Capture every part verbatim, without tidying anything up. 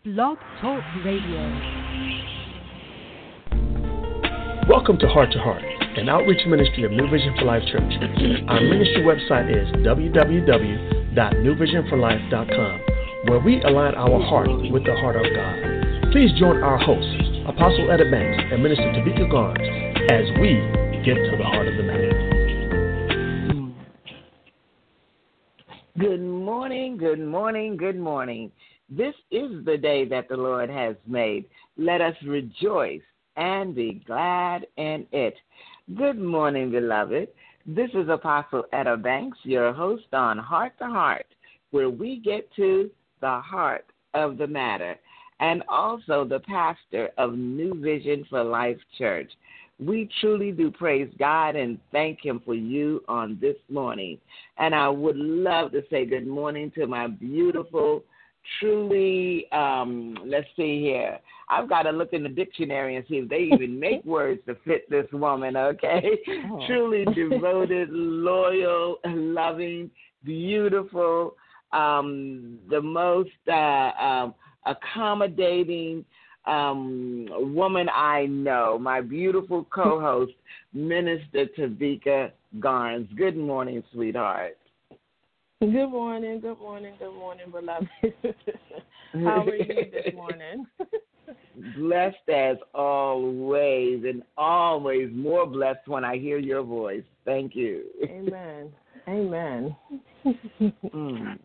Blog Talk Radio. Welcome to Heart to Heart, an outreach ministry of New Vision for Life Church. Our ministry website is w w w dot new vision for life dot com, where we align our heart with the heart of God. Please join our hosts, Apostle Etta Banks and Minister Tavika Garnes, as we get to the heart of the matter. Good morning, good morning, good morning. This is the day that the Lord has made. Let us rejoice and be glad in it. Good morning, beloved. This is Apostle Etta Banks, your host on Heart to Heart, where we get to the heart of the matter, and also the pastor of New Vision for Life Church. We truly do praise God and thank Him for you on this morning. And I would love to say good morning to my beautiful, truly, um, let's see here. I've got to look in the dictionary and see if they even make words to fit this woman, okay? Oh. Truly devoted, loyal, loving, beautiful, um, the most uh, um, accommodating um, woman I know, my beautiful co-host, Minister Tavika Garnes. Good morning, sweetheart. Good morning, good morning, good morning, beloved. How are you this morning? Blessed as always, and always more blessed when I hear your voice. Thank you. Amen. Amen. Mm.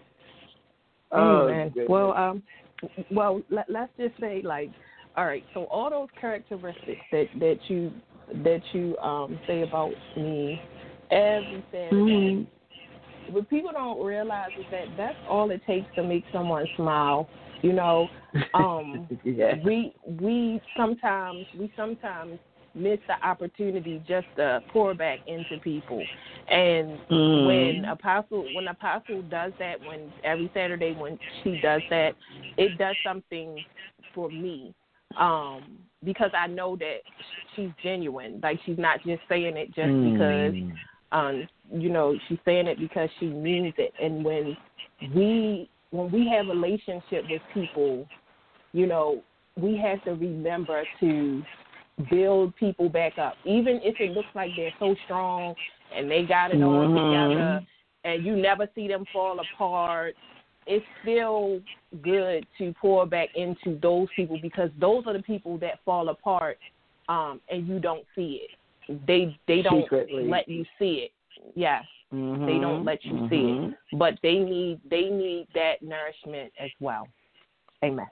Oh, Amen. Goodness. Well, um, well, let, let's just say, like, all right. So all those characteristics that, that you that you um say about me every Saturday. Mm-hmm. What people don't realize is that that's all it takes to make someone smile. You know, um, yeah. we we sometimes we sometimes miss the opportunity just to pour back into people. And mm. when Apostle when Apostle does that, when every Saturday when she does that, it does something for me. Um, because I know that she's genuine. Like, she's not just saying it just mm. because. Um, you know, she's saying it because she means it. And when we when we have a relationship with people, you know, we have to remember to build people back up, even if it looks like they're so strong and they got it all mm-hmm. together, and you never see them fall apart. It's still good to pour back into those people, because those are the people that fall apart, um, and you don't see it. They they don't Secretly. let you see it. Yes, mm-hmm. they don't let you mm-hmm. see it. But they need they need that nourishment as well. Amen.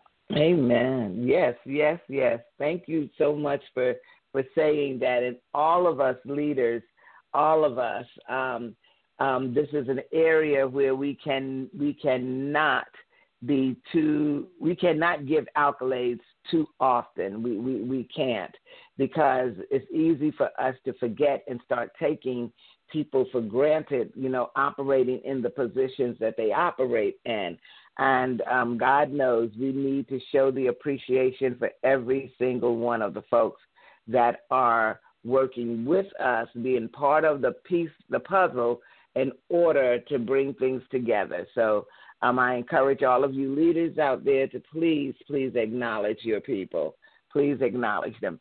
Amen. Yes, yes, yes. Thank you so much for, for saying that. And all of us leaders, all of us, um, um, this is an area where we can we cannot be too we cannot give accolades too often. We, we we can't, because it's easy for us to forget and start taking people for granted, you know, operating in the positions that they operate in. And um, God knows we need to show the appreciation for every single one of the folks that are working with us, being part of the piece, the puzzle, in order to bring things together. So um, I encourage all of you leaders out there to please, please acknowledge your people. Please acknowledge them.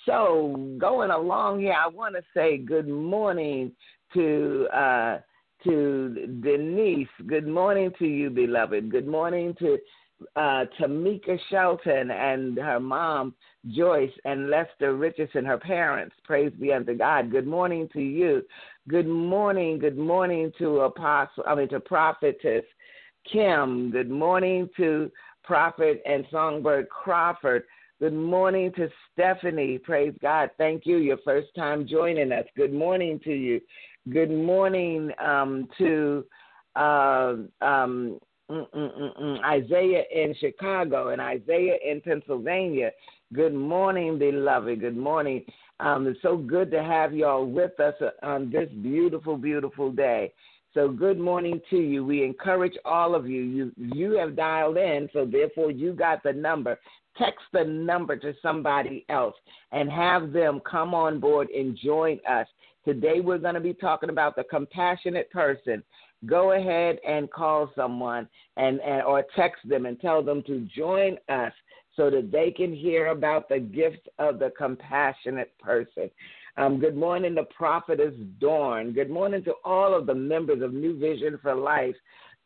So going along here, I want to say good morning to uh, to Denise. Good morning to you, beloved. Good morning to uh, Tamika Shelton and her mom, Joyce, and Lester Richardson, her parents. Praise be unto God. Good morning to you. Good morning. Good morning to Apostle. I mean to Prophetess Kim. Good morning to Prophet and Songbird Crawford. Good morning to Stephanie. Praise God. Thank you. Your first time joining us. Good morning to you. Good morning um, to uh, um, mm, mm, mm, mm, Isaiah in Chicago and Isaiah in Pennsylvania. Good morning, beloved. Good morning. Um, it's so good to have you all with us on this beautiful, beautiful day. So good morning to you. We encourage all of you. You you have dialed in, so therefore you got the number. Text the number to somebody else and have them come on board and join us. Today we're going to be talking about the compassionate person. go ahead and call someone and, and or text them and tell them to join us so that they can hear about the gift of the compassionate person. Um, good morning to Prophetess Dawn. Good morning to all of the members of New Vision for Life.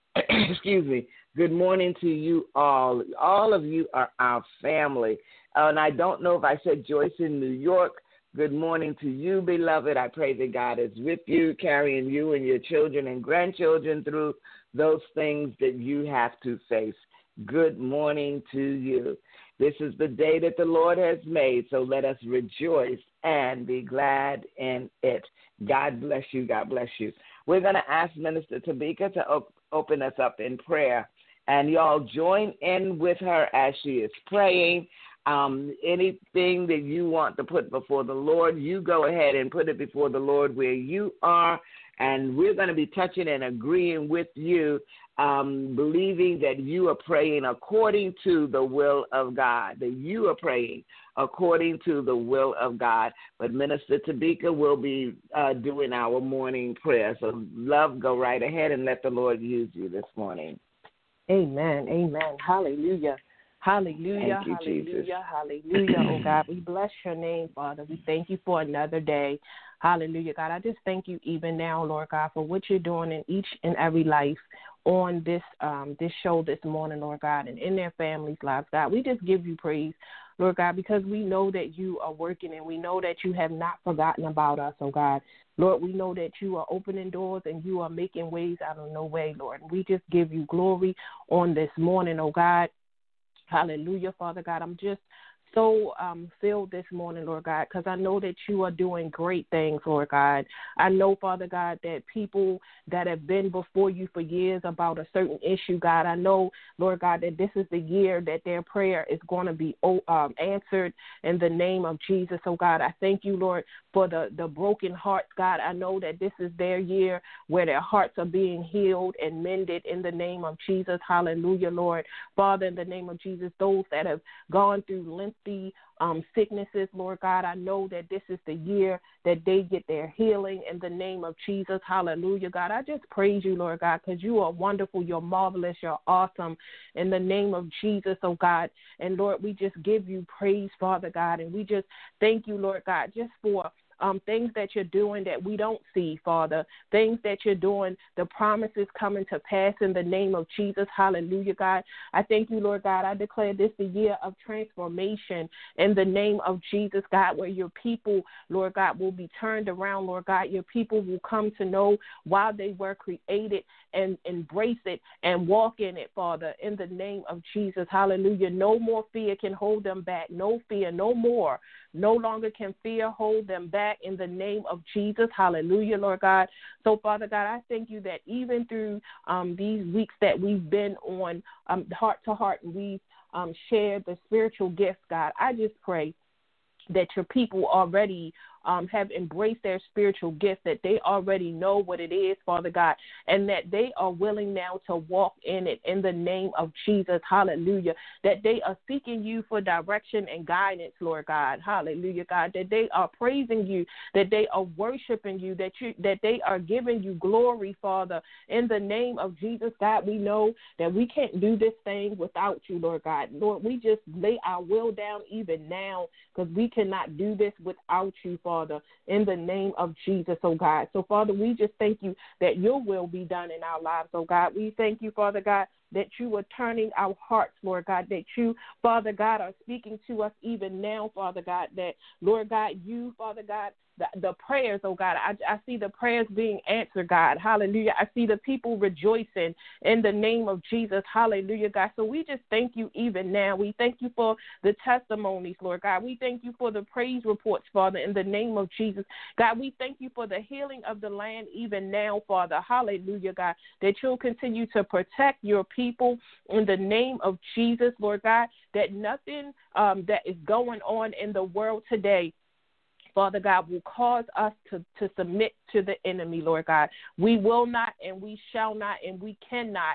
Excuse me. Good morning to you all. All of you are our family. Uh, and I don't know if I said Joyce in New York. Good morning to you, beloved. I pray that God is with you, carrying you and your children and grandchildren through those things that you have to face. Good morning to you. This is the day that the Lord has made, so let us rejoice and be glad in it. God bless you. God bless you. We're going to ask Minister Tamika to op- open us up in prayer, and y'all join in with her as she is praying. Um, anything that you want to put before the Lord, you go ahead and put it before the Lord where you are, and we're going to be touching and agreeing with you, um, believing that you are praying according to the will of God, that you are praying according to the will of God. But Minister Tamika will be uh, doing our morning prayer. So, love, go right ahead and let the Lord use you this morning. Amen. Amen. Hallelujah. Hallelujah, you, hallelujah, Jesus. hallelujah, oh God. We bless your name, Father. We thank you for another day. Hallelujah, God. I just thank you even now, Lord God, for what you're doing in each and every life on this um, this show this morning, Lord God, and in their families' lives, God. We just give you praise, Lord God, because we know that you are working and we know that you have not forgotten about us, oh God. Lord, we know that you are opening doors and you are making ways out of no way, Lord. We just give you glory on this morning, oh God. Hallelujah, Father God. I'm just so um, filled this morning, Lord God, because I know that you are doing great things, Lord God. I know, Father God, that people that have been before you for years about a certain issue, God, I know, Lord God, that this is the year that their prayer is going to be um, answered in the name of Jesus. Oh, God, I thank you, Lord, for the, the broken hearts, God. I know that this is their year where their hearts are being healed and mended in the name of Jesus. Hallelujah, Lord. Father, in the name of Jesus, those that have gone through lengthy um, sicknesses, Lord God, I know that this is the year that they get their healing in the name of Jesus. Hallelujah, God. I just praise you, Lord God, because you are wonderful, you're marvelous, you're awesome in the name of Jesus, oh God. And Lord, we just give you praise, Father God, and we just thank you, Lord God, just for Um, things that you're doing that we don't see, Father, things that you're doing, the promises coming to pass in the name of Jesus. Hallelujah, God. I thank you, Lord God. I declare this the year of transformation in the name of Jesus, God, where your people, Lord God, will be turned around, Lord God. Your people will come to know why they were created and embrace it and walk in it, Father, in the name of Jesus. Hallelujah. No more fear can hold them back. No fear, no more. No longer can fear hold them back in the name of Jesus. Hallelujah, Lord God. So, Father God, I thank you that even through um, these weeks that we've been on um, heart to heart and we've um, shared the spiritual gifts, God, I just pray that your people already um, have embraced their spiritual gift, that they already know what it is, Father God, and that they are willing now to walk in it in the name of Jesus. Hallelujah. That they are seeking you for direction and guidance, Lord God. Hallelujah, God. That they are praising you, that they are worshiping you, that you that they are giving you glory, Father, in the name of Jesus. God, we know that we can't do this thing without you, Lord God. Lord, we just lay our will down even now because we cannot do this without you, Father, in the name of Jesus, oh God. So, Father, we just thank you that your will be done in our lives, oh God. We thank you, Father God, that you are turning our hearts, Lord God, that you, Father God, are speaking to us even now, Father God, that, Lord God, you, Father God, the, the prayers, oh God, I, I see the prayers being answered, God. Hallelujah. I see the people rejoicing in the name of Jesus. Hallelujah, God. So we just thank you even now. We thank you for the testimonies, Lord God. We thank you for the praise reports, Father, in the name of Jesus. God, we thank you for the healing of the land even now, Father. Hallelujah, God, that you'll continue to protect your people in the name of Jesus, Lord God, that nothing um, that is going on in the world today, Father God, will cause us to, to submit to the enemy, Lord God. We will not and we shall not and we cannot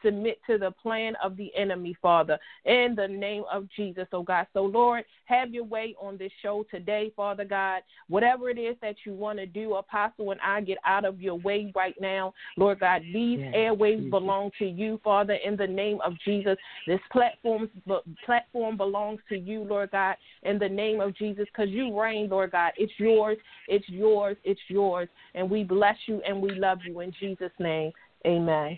submit to the plan of the enemy, Father, in the name of Jesus, oh God. So, Lord, have your way on this show today, Father God. Whatever it is that you want to do, Apostle and I get out of your way right now. Lord God, these yes, airwaves Jesus. belong to you, Father, in the name of Jesus. This platform, platform belongs to you, Lord God, in the name of Jesus, because you reign, Lord God. It's yours, it's yours, it's yours. And we bless you and we love you in Jesus' name. Amen.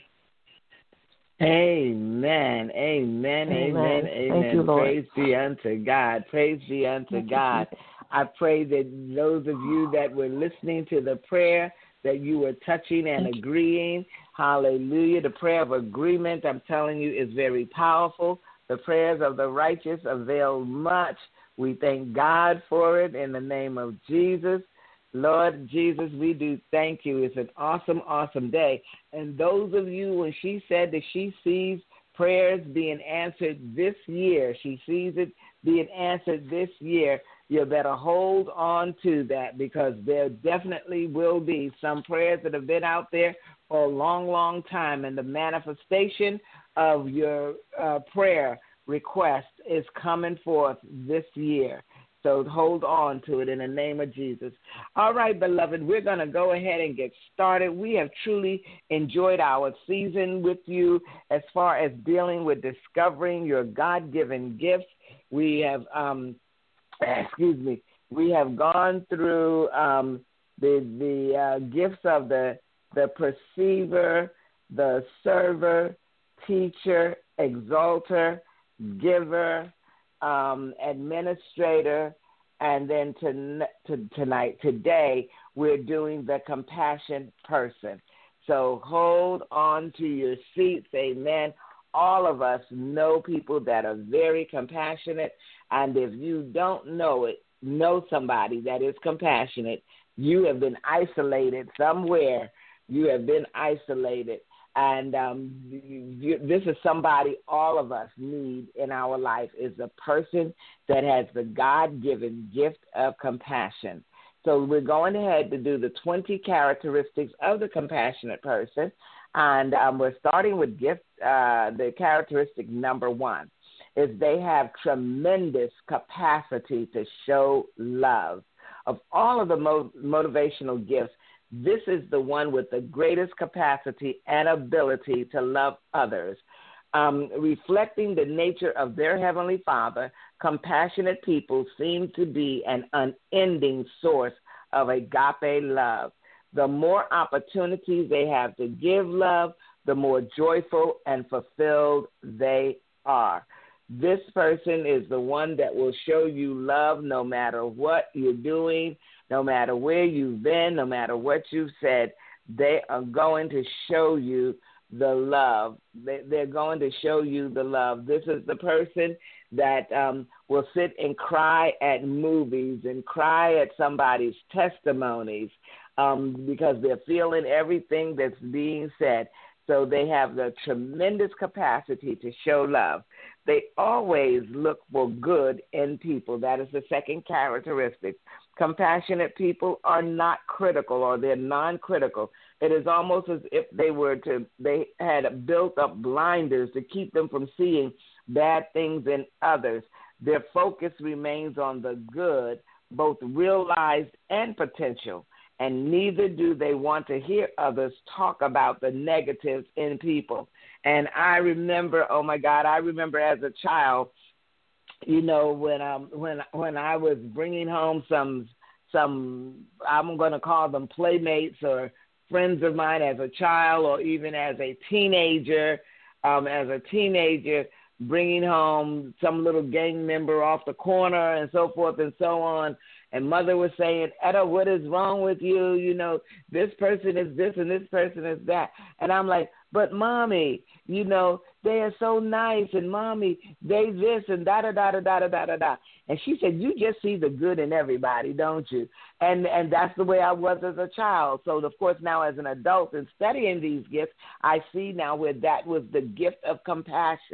Amen. Amen. Amen. Amen. Thank you, Lord. Praise be unto God. Praise be unto Thank God. You. I pray that those of you that were listening to the prayer, that you were touching and Thank agreeing. You. Hallelujah. The prayer of agreement, I'm telling you, is very powerful. The prayers of the righteous avail much. We thank God for it in the name of Jesus. Lord Jesus, we do thank you. It's an awesome, awesome day. And those of you, when she said that she sees prayers being answered this year, she sees it being answered this year, you better hold on to that, because there definitely will be some prayers that have been out there for a long, long time, and the manifestation of your uh, prayer request is coming forth this year. So hold on to it in the name of Jesus. All right, beloved, we're going to go ahead and get started. We have truly enjoyed our season with you as far as dealing with discovering your God-given gifts. We have, um, excuse me, we have gone through um, the the uh, gifts of the the perceiver, the server, teacher, exalter, giver, Um, administrator, and then to, to, tonight, today, we're doing the compassion person. So hold on to your seats, amen. All of us know people that are very compassionate, and if you don't know it, know somebody that is compassionate. You have been isolated somewhere. You have been isolated. And um, you, this is somebody all of us need in our life, is a person that has the God-given gift of compassion. So we're going ahead to do the twenty characteristics of the compassionate person. And um, we're starting with gift. Uh, the characteristic number one is they have tremendous capacity to show love. Of all of the mo- motivational gifts, this is the one with the greatest capacity and ability to love others. Um, reflecting the nature of their Heavenly Father, compassionate people seem to be an unending source of agape love. The more opportunities they have to give love, the more joyful and fulfilled they are. This person is the one that will show you love no matter what you're doing, no matter where you've been, no matter what you've said. They are going to show you the love. They, they're going to show you the love. This is the person that um, will sit and cry at movies and cry at somebody's testimonies um, because they're feeling everything that's being said. So they have the tremendous capacity to show love. They always look for good in people. That is the second characteristic. Compassionate people are not critical, or they're non-critical. It is almost as if they were to, they had built up blinders to keep them from seeing bad things in others. Their focus remains on the good, both realized and potential, and neither do they want to hear others talk about the negatives in people. And I remember, oh my God, I remember as a child, you know, when um when when I was bringing home some some I'm going to call them playmates or friends of mine as a child, or even as a teenager, um, as a teenager, bringing home some little gang member off the corner and so forth and so on. And mother was saying, Etta, what is wrong with you? You know, this person is this and this person is that. And I'm like, but mommy, you know, they are so nice, and mommy, they this and da da da da da da da da. And she said, you just see the good in everybody, don't you? And and that's the way I was as a child. So of course now as an adult and studying these gifts, I see now where that was the gift of compassion.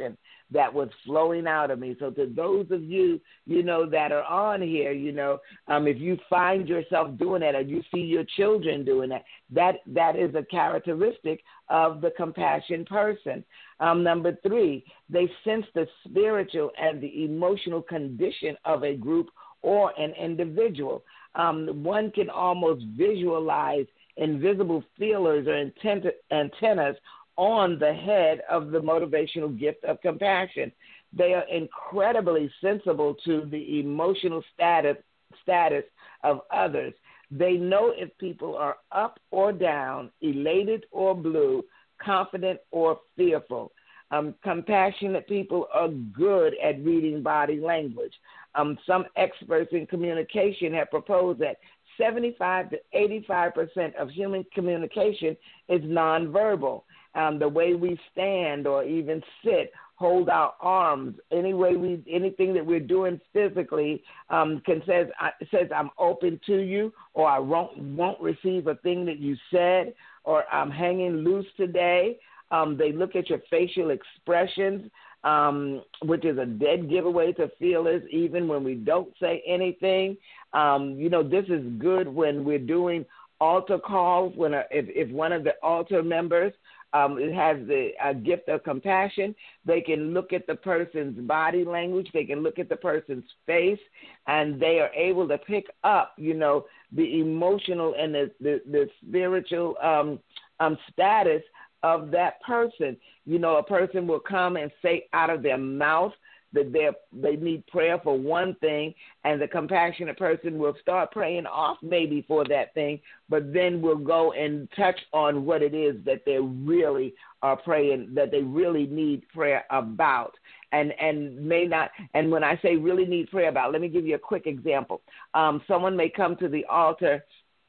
that was flowing out of me. So to those of you, you know, that are on here, you know, um, if you find yourself doing that or you see your children doing that, that, that is a characteristic of the compassion person. Um, number three, they sense the spiritual and the emotional condition of a group or an individual. Um, one can almost visualize invisible feelers or antenna, antennas on the head of the motivational gift of compassion. They are incredibly sensible to the emotional status status of others. They know if people are up or down, elated or blue, confident or fearful. Um, compassionate people are good at reading body language. Um, some experts in communication have proposed that seventy-five to eighty-five percent of human communication is nonverbal. Um, the way we stand or even sit, hold our arms, any way we, anything that we're doing physically um, can says says I'm open to you, or I won't won't receive a thing that you said, or I'm hanging loose today. Um, they look at your facial expressions, um, which is a dead giveaway to feelers, even when we don't say anything. Um, you know, this is good when we're doing altar calls, when a, if, if one of the altar members um, has the uh, gift of compassion, they can look at the person's body language, they can look at the person's face, and they are able to pick up, you know, the emotional and the, the, the spiritual um, um, status of that person. You know, a person will come and say out of their mouth that they they need prayer for one thing, and the compassionate person will start praying off maybe for that thing, but then will go and touch on what it is that they really are praying, that they really need prayer about, and and may not. And when I say really need prayer about, let me give you a quick example. Um, someone may come to the altar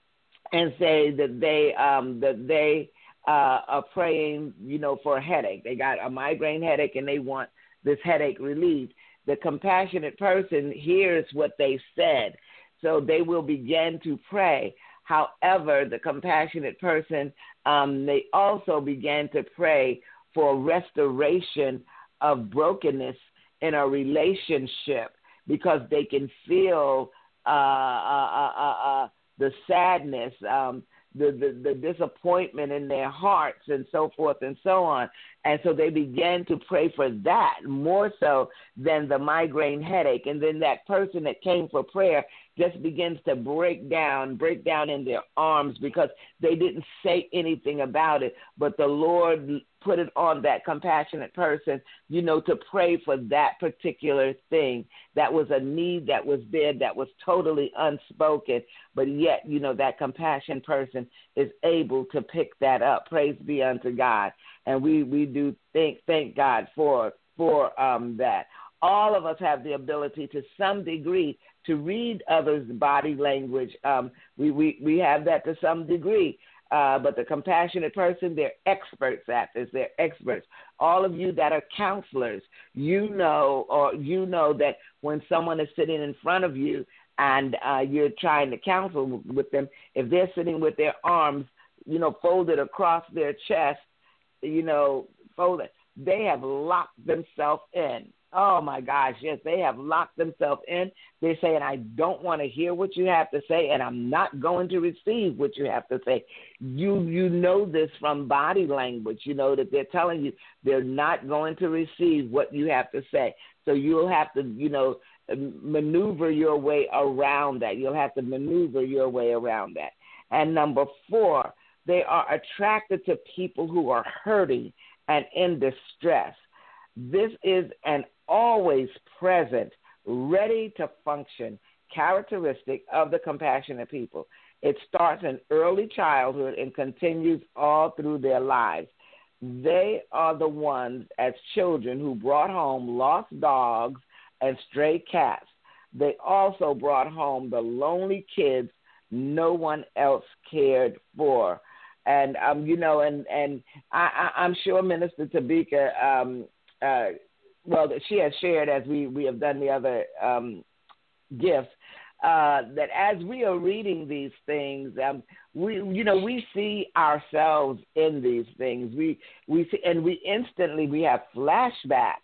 and say that they um, that they Uh, are praying, you know, for a headache. They got a migraine headache and they want this headache relieved. The compassionate person hears what they said, so they will begin to pray. However, the compassionate person, um, they also began to pray for restoration of brokenness in a relationship, because they can feel uh, uh, uh, uh, uh, the sadness, um, The, the, the disappointment in their hearts and so forth and so on. And so they began to pray for that more so than the migraine headache. And then that person that came for prayer just begins to break down, break down in their arms, because they didn't say anything about it, but the Lord put it on that compassionate person, you know, to pray for that particular thing. That was a need that was there that was totally unspoken, but yet, you know, that compassion person is able to pick that up. Praise be unto God. And we, we do thank, thank God for, for um, that. All of us have the ability to some degree to read others' body language. Um, we, we, we have that to some degree. Uh, but the compassionate person, they're experts at this. They're experts. All of you that are counselors, you know, or you know that when someone is sitting in front of you and uh, you're trying to counsel with them, if they're sitting with their arms, you know, folded across their chest, you know, folded, they have locked themselves in. Oh, my gosh, yes, they have locked themselves in. They're saying, I don't want to hear what you have to say, and I'm not going to receive what you have to say. You you know this from body language, you know, that they're telling you they're not going to receive what you have to say. So you'll have to, you know, maneuver your way around that. You'll have to maneuver your way around that. And number four, they are attracted to people who are hurting and in distress. This is an always present, ready to function characteristic of the compassionate people. It starts in early childhood and continues all through their lives. They are the ones as children who brought home lost dogs and stray cats. They also brought home the lonely kids no one else cared for. And, um, you know, and, and I, I, I'm sure Minister Tabika, um, uh, well, she has shared, as we, we have done the other um, gifts, uh, that as we are reading these things, um, we, you know, we see ourselves in these things. We, we see, and we instantly, we have flashbacks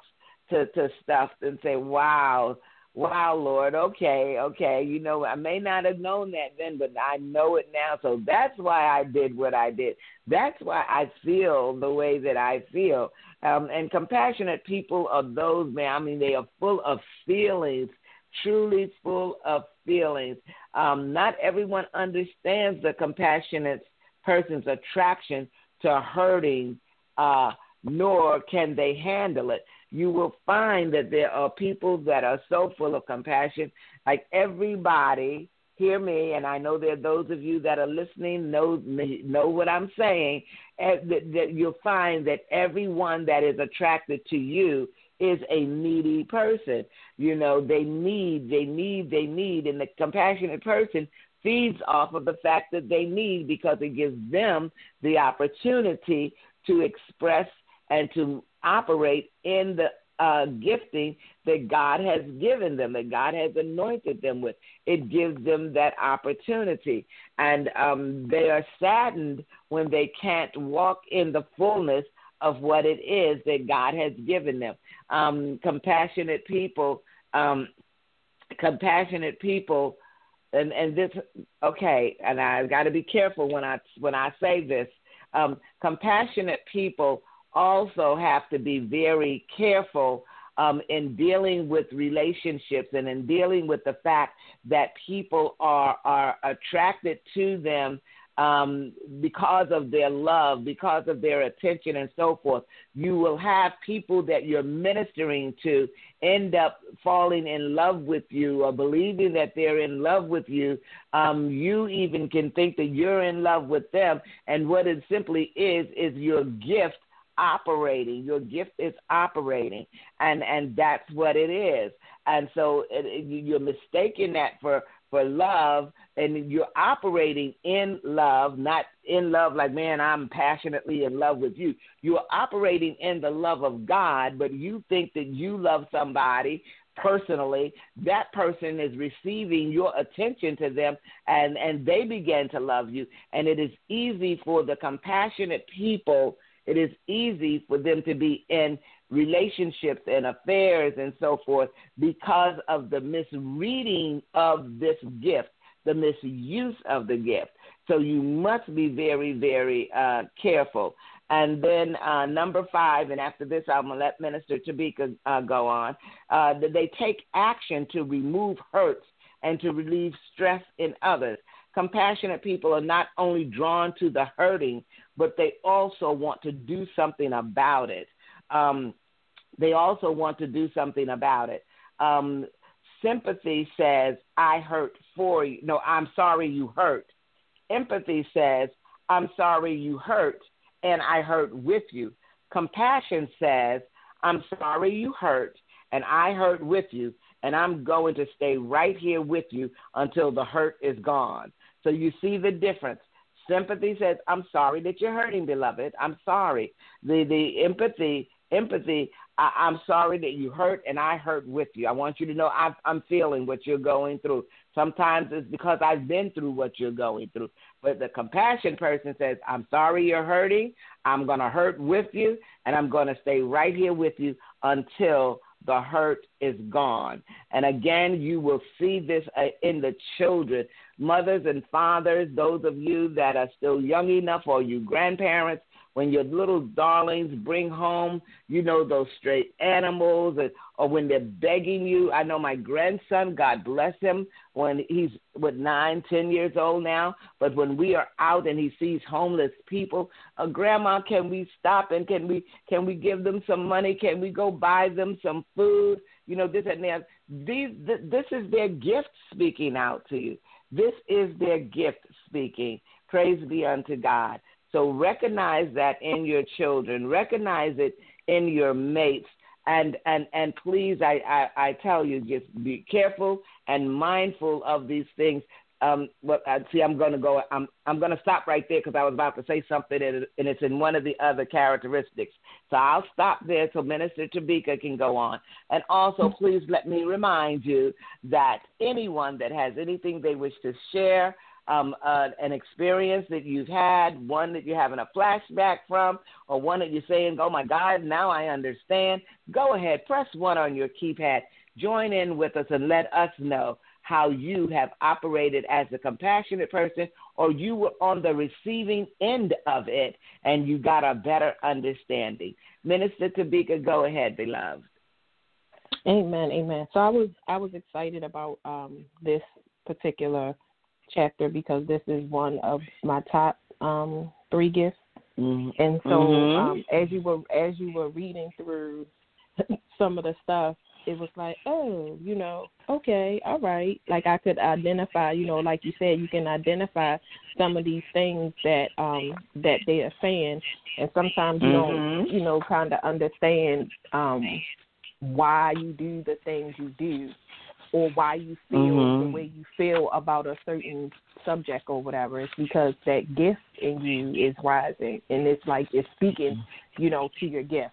to, to stuff and say, wow, wow, Lord, okay, okay. You know, I may not have known that then, but I know it now. So that's why I did what I did. That's why I feel the way that I feel. Um, and compassionate people are those, man, I mean, they are full of feelings, truly full of feelings. Um, not everyone understands the compassionate person's attraction to hurting, uh, nor can they handle it. You will find that there are people that are so full of compassion, like everybody, hear me, and I know there are those of you that are listening know know what I'm saying, that, that you'll find that everyone that is attracted to you is a needy person. You know, they need, they need, they need, and the compassionate person feeds off of the fact that they need, because it gives them the opportunity to express and to operate in the uh, gifting that God has given them, that God has anointed them with. It gives them that opportunity. And um, they are saddened when they can't walk in the fullness of what it is that God has given them. Um, compassionate people, um, compassionate people, and, and this, okay, and I've got to be careful when I, when I say this, um, compassionate people also have to be very careful um, in dealing with relationships and in dealing with the fact that people are, are attracted to them um, because of their love, because of their attention and so forth. You will have people that you're ministering to end up falling in love with you or believing that they're in love with you. Um, you even can think that you're in love with them, and what it simply is is your gift operating. Your gift is operating, and, and that's what it is. And so it, it, you're mistaking that for, for love, and you're operating in love, not in love like, man, I'm passionately in love with you. You're operating in the love of God, but you think that you love somebody personally. That person is receiving your attention to them, and, and they begin to love you. And it is easy for the compassionate people It is easy for them to be in relationships and affairs and so forth because of the misreading of this gift, the misuse of the gift. So you must be very, very uh, careful. And then uh, number five, and after this I'm going to let Minister Tabika uh, go on, uh, that they take action to remove hurts and to relieve stress in others. Compassionate people are not only drawn to the hurting, but they also want to do something about it. Um, they also want to do something about it. Um, sympathy says, I hurt for you. No, I'm sorry you hurt. Empathy says, I'm sorry you hurt, and I hurt with you. Compassion says, I'm sorry you hurt, and I hurt with you, and I'm going to stay right here with you until the hurt is gone. So you see the difference. Sympathy says, I'm sorry that you're hurting, beloved. I'm sorry. The the empathy, empathy, I, I'm sorry that you hurt, and I hurt with you. I want you to know I've, I'm feeling what you're going through. Sometimes it's because I've been through what you're going through. But the compassion person says, I'm sorry you're hurting. I'm going to hurt with you, and I'm going to stay right here with you until the hurt is gone. And again, you will see this in the children, mothers and fathers, those of you that are still young enough, or you grandparents, when your little darlings bring home, you know, those stray animals, or, or when they're begging you. I know my grandson, God bless him, when he's with nine, ten years old now, but when we are out and he sees homeless people, uh, Grandma, can we stop and can we can we give them some money? Can we go buy them some food? You know, this and that. These, th- this is their gift speaking out to you. This is their gift speaking. Praise be unto God. So recognize that in your children. Recognize it in your mates. And and, and please, I, I, I tell you, just be careful and mindful of these things. Um, but uh, see, I'm going to go. I'm I'm going to stop right there because I was about to say something, and, and it's in one of the other characteristics. So I'll stop there so Minister Tabika can go on. And also, please let me remind you that anyone that has anything they wish to share, um, uh, an experience that you've had, one that you're having a flashback from, or one that you're saying, oh, my God, now I understand, go ahead, press one on your keypad. Join in with us and let us know how you have operated as a compassionate person, or you were on the receiving end of it and you got a better understanding. Minister Tabika, go ahead, beloved. Amen, amen. So I was I was excited about um, this particular chapter because this is one of my top um, three gifts, mm-hmm. and so mm-hmm. um, as you were as you were reading through some of the stuff, it was like, oh, you know, okay, all right. Like I could identify, you know, like you said, you can identify some of these things that um, that they are saying, and sometimes you mm-hmm. don't, you know, kind of understand. Um, why you do the things you do or why you feel mm-hmm. the way you feel about a certain subject or whatever. It's because that gift in you is rising, and it's like it's speaking, you know, to your gift.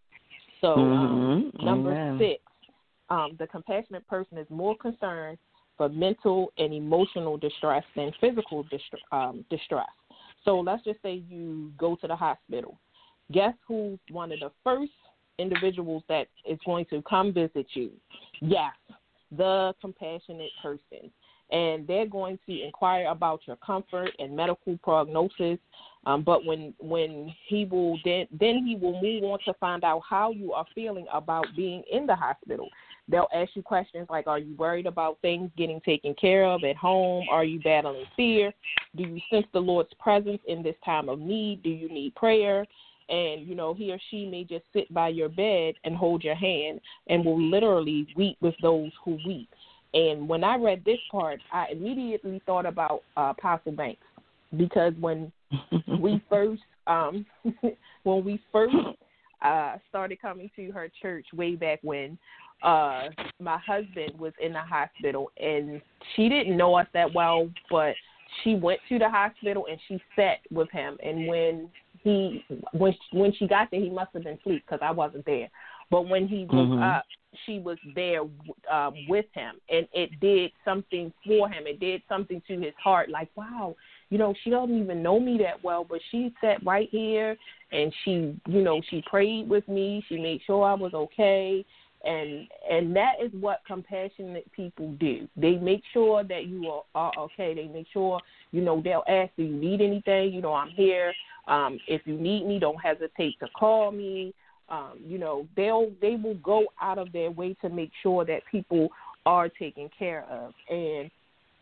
So um, mm-hmm. number Amen. six, um, the compassionate person is more concerned for mental and emotional distress than physical distra- um, distress. So let's just say you go to the hospital. Guess who's one of the first individuals that is going to come visit you? Yes, the compassionate person. And they're going to inquire about your comfort and medical prognosis. Um, but when when he will then then he will move on to find out how you are feeling about being in the hospital. They'll ask you questions like, are you worried about things getting taken care of at home? Are you battling fear? Do you sense the Lord's presence in this time of need? Do you need prayer? And, you know, he or she may just sit by your bed and hold your hand and will literally weep with those who weep. And when I read this part, I immediately thought about uh, Apostle Banks, because when we first um, when we first uh, started coming to her church way back when, uh, my husband was in the hospital, and she didn't know us that well, but she went to the hospital and she sat with him. And when he when when she got there, he must have been asleep because I wasn't there. But when he woke mm-hmm. up, she was there um, with him, and it did something for him. It did something to his heart, like, wow, you know, she doesn't even know me that well, but she sat right here, and she, you know, she prayed with me. She made sure I was okay, and and that is what compassionate people do. They make sure that you are, are okay. They make sure, you know, they'll ask, do you need anything? You know, I'm here. Um, if you need me, don't hesitate to call me. Um, you know, they'll they will go out of their way to make sure that people are taken care of. And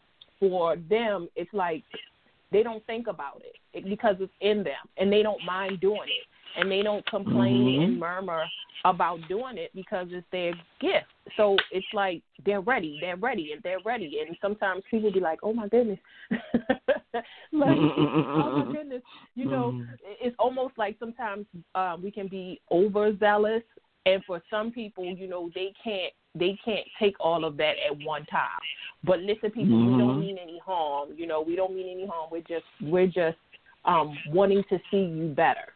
for them, it's like they don't think about it because it's in them, and they don't mind doing it, and they don't complain mm-hmm. and murmur about doing it because it's their gift. So it's like they're ready, they're ready, and they're ready. And sometimes people be like, oh, my goodness. like, oh, my goodness. You know, it's almost like sometimes uh, we can be overzealous. And for some people, you know, they can't they can't take all of that at one time. But listen, people, mm-hmm. we don't mean any harm. You know, we don't mean any harm. We're just we're just um, wanting to see you better.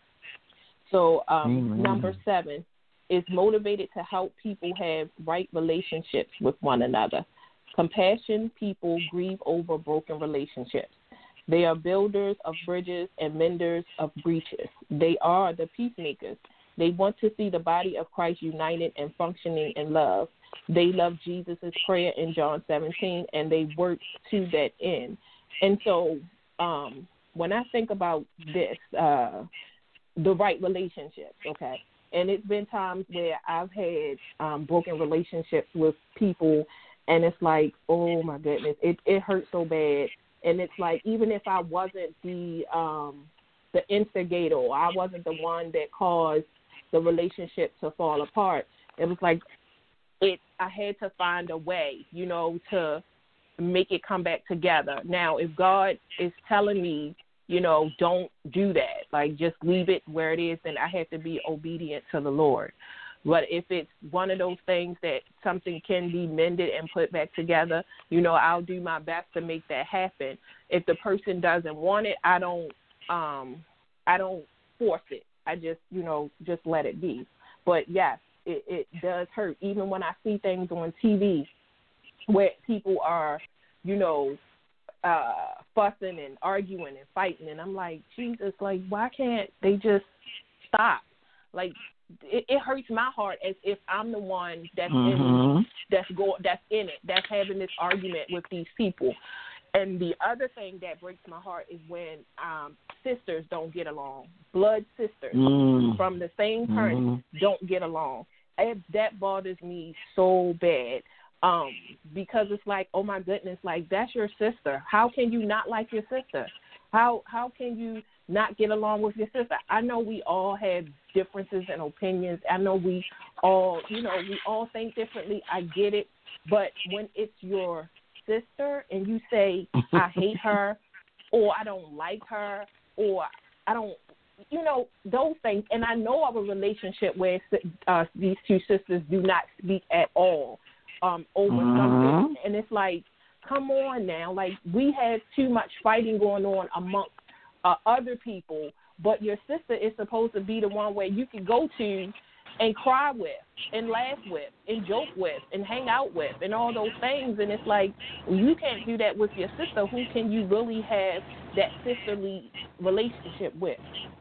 So um, mm-hmm. number seven is motivated to help people have right relationships with one another. Compassion people grieve over broken relationships. They are builders of bridges and menders of breaches. They are the peacemakers. They want to see the body of Christ united and functioning in love. They love Jesus' prayer in John seventeen, and they work to that end. And so um, when I think about this, uh, the right relationships, okay, and it's been times where I've had um, broken relationships with people, and it's like, oh, my goodness, it, it hurts so bad. And it's like, even if I wasn't the um, the instigator, or I wasn't the one that caused the relationship to fall apart, it was like it. I had to find a way, you know, to make it come back together. Now, if God is telling me, you know, don't do that, like just leave it where it is, then I have to be obedient to the Lord. But if it's one of those things that something can be mended and put back together, you know, I'll do my best to make that happen. If the person doesn't want it, I don't, um, I don't force it. I just, you know, just let it be. But yes, it, it does hurt. Even when I see things on T V where people are, you know, uh, fussing and arguing and fighting. And I'm like, Jesus, like, why can't they just stop? Like, it, it hurts my heart as if I'm the one that's mm-hmm. in that's go that's in it, that's having this argument with these people. And the other thing that breaks my heart is when um, sisters don't get along. Blood sisters mm. from the same parents mm-hmm. don't get along. It, that bothers me so bad um, because it's like, oh, my goodness, like, that's your sister. How can you not like your sister? How how can you not get along with your sister? I know we all have differences and opinions. I know we all, you know, we all think differently. I get it. But when it's your sister and you say, I hate her, or I don't like her, or I don't, you know, those things. And I know of a relationship where uh, these two sisters do not speak at all um, over mm-hmm. something. And it's like, come on now. Like, we have too much fighting going on amongst uh, other people, but your sister is supposed to be the one where you can go to and cry with and laugh with and joke with and hang out with and all those things. And it's like, well, you can't do that with your sister. Who can you really have that sisterly relationship with?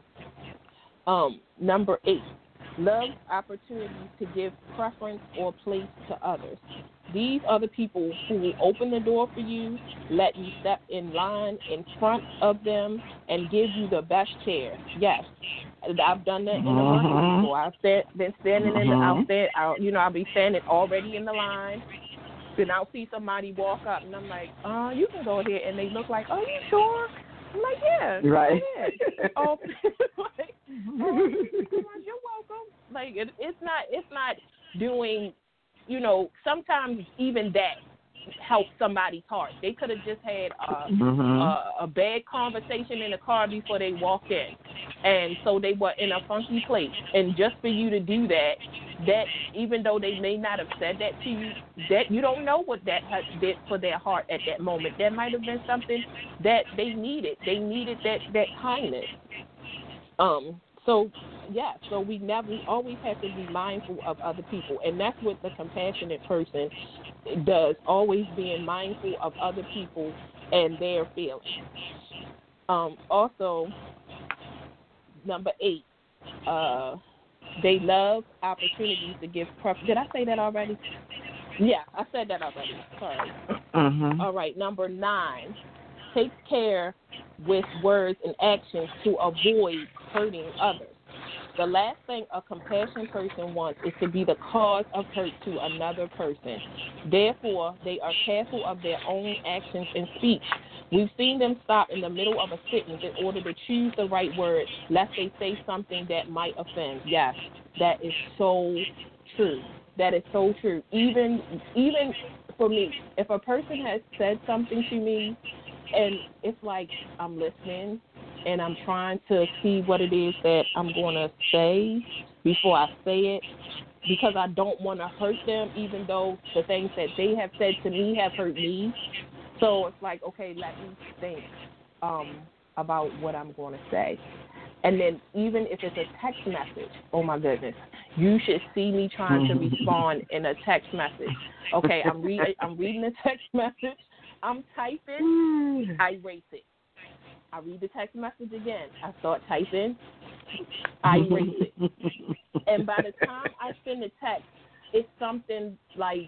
Um, number eight, love opportunities to give preference or place to others. These are the people who will open the door for you, let you step in line in front of them, and give you the best chair. Yes, I've done that in the market before. I've st- been standing in the, I'll stand, I'll, you know, I'll be standing already in the line. Then I'll see somebody walk up, and I'm like, uh, you can go ahead. And they look like, oh, you sure? I'm like, yeah, right. Go ahead. oh, like, oh, you're welcome. Like, it, it's not, it's not doing, you know, sometimes even that helps somebody's heart. They could have just had a, mm-hmm. a, a bad conversation in the car before they walked in, and so they were in a funky place. And just for you to do that, that even though they may not have said that to you, that you don't know what that has did for their heart at that moment. That might have been something that they needed. They needed that that kindness. Um. So, yeah, so we never, we always have to be mindful of other people, and that's what the compassionate person does, always being mindful of other people and their feelings. Um, also, number eight, uh, they love opportunities to give preference. Did I say that already? Yeah, I said that already. Sorry. Mm-hmm. All right, number nine, take care with words and actions to avoid hurting others. The last thing a compassionate person wants is to be the cause of hurt to another person. Therefore, they are careful of their own actions and speech. We've seen them stop in the middle of a sentence in order to choose the right word, lest they say something that might offend. Yes, that is so true. That is so true. Even, even for me, if a person has said something to me, and it's like I'm listening and I'm trying to see what it is that I'm going to say before I say it, because I don't want to hurt them, even though the things that they have said to me have hurt me. So it's like, okay, let me think um, about what I'm going to say. And then even if it's a text message, oh, my goodness, you should see me trying to respond in a text message. Okay, I'm, re- I'm reading the text message. I'm typing, I erase it. I read the text message again. I start typing, I erase it. And by the time I send the text, it's something like,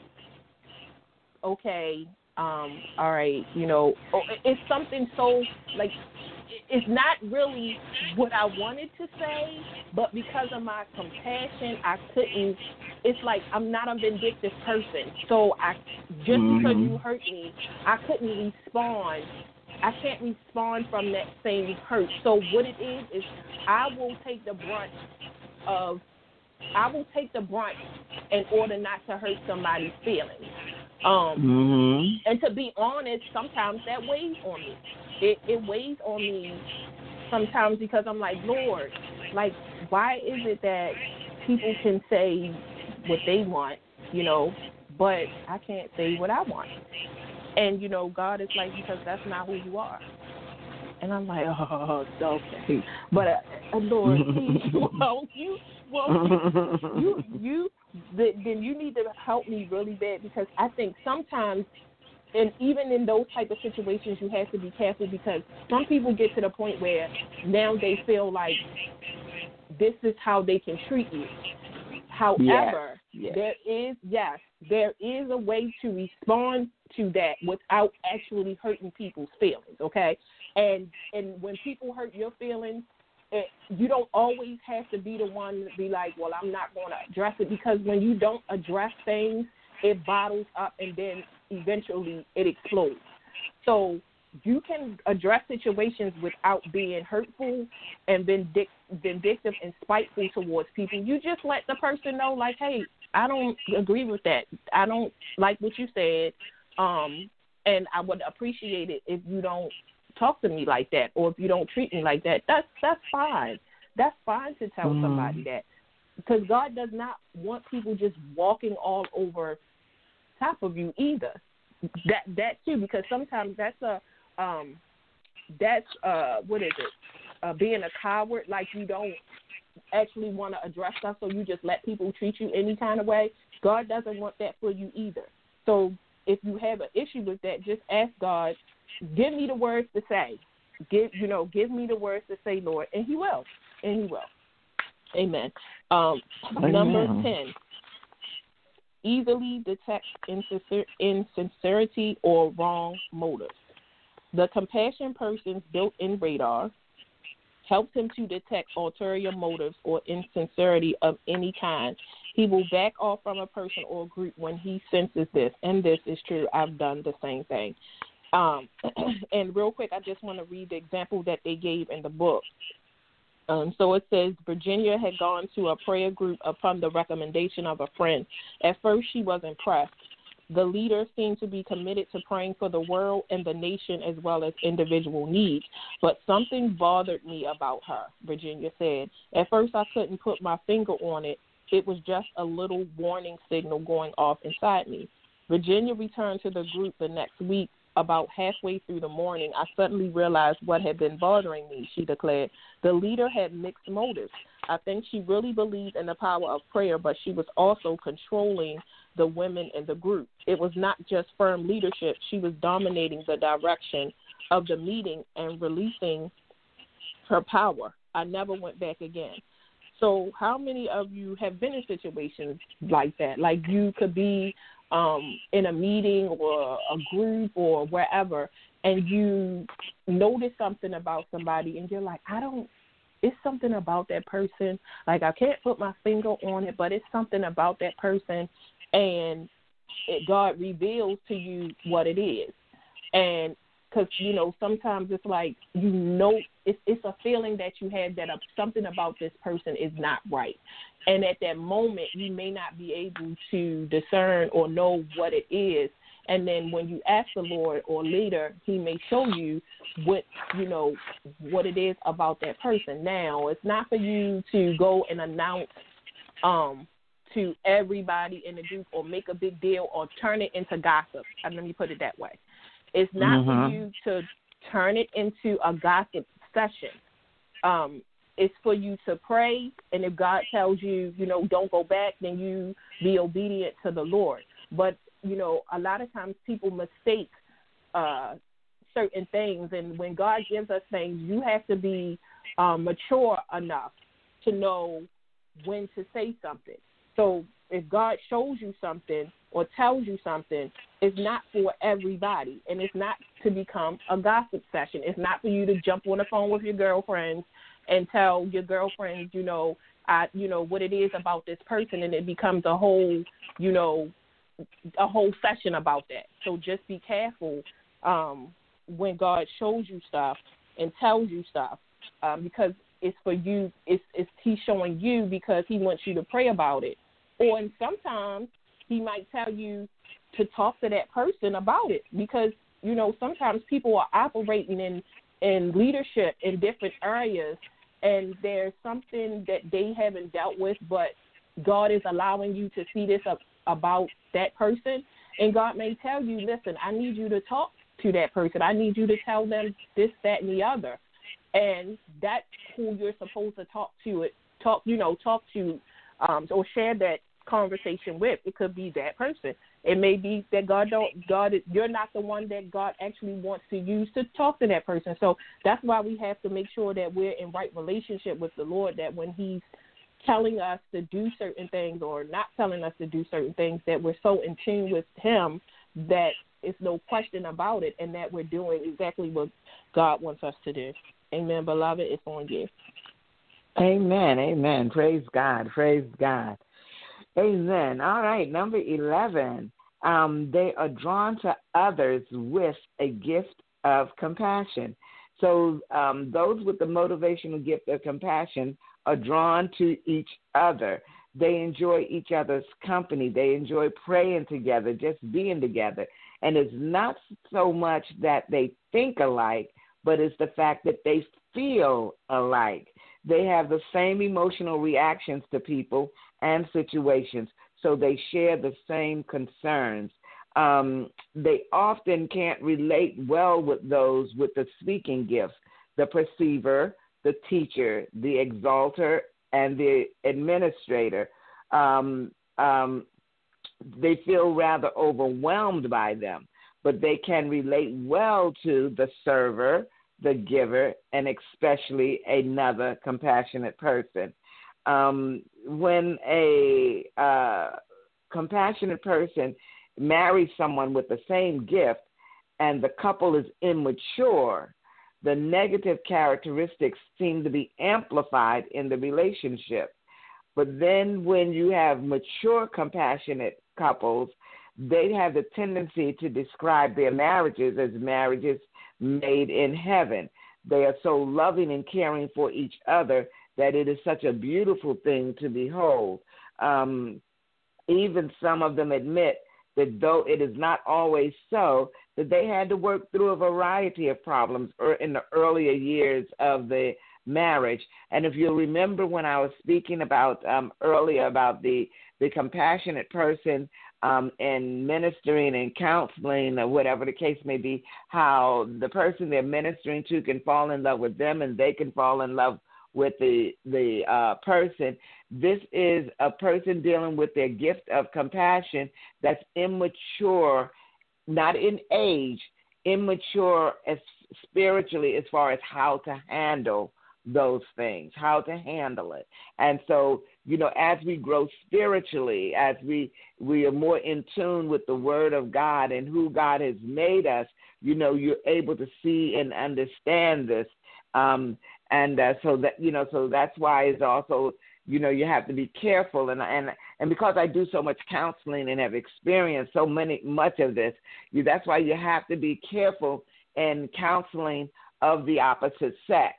okay, um, all right, you know, it's something so, like, it's not really what I wanted to say, but because of my compassion, I couldn't. It's like I'm not a vindictive person, so I just mm-hmm. because you hurt me, I couldn't respond. I can't respond from that same hurt. So what it is is I will take the brunt of. I will take the brunt in order not to hurt somebody's feelings. Um, mm-hmm. And to be honest, sometimes that weighs on me. It, it weighs on me sometimes because I'm like, Lord, like, why is it that people can say what they want, you know, but I can't say what I want? And, you know, God is like, because that's not who you are. And I'm like, oh, okay. But, uh, Lord, please, well, you, well, you, you, then you need to help me really bad, because I think sometimes and even in those type of situations, you have to be careful because some people get to the point where now they feel like this is how they can treat you. However, yes, yes. there is, yes, there is a way to respond to that without actually hurting people's feelings, okay? And and when people hurt your feelings, it, you don't always have to be the one to be like, well, I'm not going to address it, because when you don't address things, it bottles up and then eventually it explodes. So you can address situations without being hurtful and vindic- vindictive and spiteful towards people. You just let the person know, like, hey, I don't agree with that. I don't like what you said, um, and I would appreciate it if you don't talk to me like that, or if you don't treat me like that. That's that's fine. That's fine to tell mm. somebody that, because God does not want people just walking all over top of you either. That that too, because sometimes that's a um, that's uh, what is it? Uh, being a coward, like you don't actually want to address stuff, so you just let people treat you any kind of way. God doesn't want that for you either. So if you have an issue with that, just ask God, give me the words to say. Give you know, give me the words to say, Lord, and He will, and He will. Amen. Um, Amen. Number ten. Easily detect insincer- insincerity or wrong motives. The compassion person's built-in radar helps him to detect ulterior motives or insincerity of any kind. He will back off from a person or group when he senses this, and this is true. I've done the same thing. Um, and real quick, I just want to read the example that they gave in the book. Um, so it says, Virginia had gone to a prayer group upon the recommendation of a friend. At first, she was impressed. The leader seemed to be committed to praying for the world and the nation as well as individual needs. But something bothered me about her, Virginia said. At first, I couldn't put my finger on it. It was just a little warning signal going off inside me. Virginia returned to the group the next week. About halfway through the morning, I suddenly realized what had been bothering me, she declared. The leader had mixed motives. I think she really believed in the power of prayer, but she was also controlling the women in the group. It was not just firm leadership. She was dominating the direction of the meeting and releasing her power. I never went back again. So how many of you have been in situations like that? Like you could be um, in a meeting or a group or wherever, and you notice something about somebody, and you're like, I don't, it's something about that person. Like I can't put my finger on it, but it's something about that person, and it, God reveals to you what it is. And because, you know, sometimes it's like, you know, it's, it's a feeling that you have that uh, something about this person is not right. And at that moment, you may not be able to discern or know what it is. And then when you ask the Lord or leader, He may show you what, you know, what it is about that person. Now, it's not for you to go and announce um, to everybody in the group or make a big deal or turn it into gossip. And let me put it that way. It's not mm-hmm. for you to turn it into a gossip session. Um, it's for you to pray, and if God tells you, you know, don't go back, then you be obedient to the Lord. But, you know, a lot of times people mistake uh, certain things, and when God gives us things, you have to be um, mature enough to know when to say something. So if God shows you something or tells you something, it's not for everybody, and it's not to become a gossip session. It's not for you to jump on the phone with your girlfriends and tell your girlfriends, you know, I, you know, what it is about this person, and it becomes a whole, you know, a whole session about that. So just be careful um, when God shows you stuff and tells you stuff, um, because it's for you. It's, it's He's showing you because He wants you to pray about it. Or and sometimes He might tell you to talk to that person about it, because, you know, sometimes people are operating in, in leadership in different areas, and there's something that they haven't dealt with, but God is allowing you to see this up, about that person, and God may tell you, listen, I need you to talk to that person. I need you to tell them this, that, and the other. And that's who you're supposed to talk to, it, talk, you know, talk to um, or share that conversation with. It could be that person. It may be that God don't God you're not the one that God actually wants to use to talk to that person. So that's why we have to make sure that we're in right relationship with the Lord, that when he's telling us to do certain things or not telling us to do certain things, that we're so in tune with him that it's no question about it, and that we're doing exactly what God wants us to do. Amen, beloved. It's on you. Amen. Amen. Praise God. Praise God. Amen. All right. Number eleven. Um, they are drawn to others with a gift of compassion. So um, those with the motivational gift of compassion are drawn to each other. They enjoy each other's company. They enjoy praying together, just being together. And it's not so much that they think alike, but it's the fact that they feel alike. They have the same emotional reactions to people and situations, so they share the same concerns. Um, they often can't relate well with those with the speaking gifts, the perceiver, the teacher, the exalter, and the administrator. Um, um, they feel rather overwhelmed by them, but they can relate well to the server, the giver, and especially another compassionate person. Um, when a uh, compassionate person marries someone with the same gift and the couple is immature, the negative characteristics seem to be amplified in the relationship. But then when you have mature, compassionate couples, they have the tendency to describe their marriages as marriages made in heaven. They are so loving and caring for each other that it is such a beautiful thing to behold. Um, even some of them admit that though it is not always so, that they had to work through a variety of problems in the earlier years of the marriage. And if you'll remember when I was speaking about um, earlier about the, the compassionate person um, and ministering and counseling or whatever the case may be, how the person they're ministering to can fall in love with them and they can fall in love with the the uh, person. This is a person dealing with their gift of compassion that's immature, not in age, immature as spiritually as far as how to handle those things, how to handle it. And so, you know, as we grow spiritually, as we, we are more in tune with the Word of God and who God has made us, you know, you're able to see and understand this. Um, and uh, so that, you know, so that's why it's also, you know, you have to be careful. And and and because I do so much counseling and have experienced so many much of this, you, that's why you have to be careful in counseling of the opposite sex.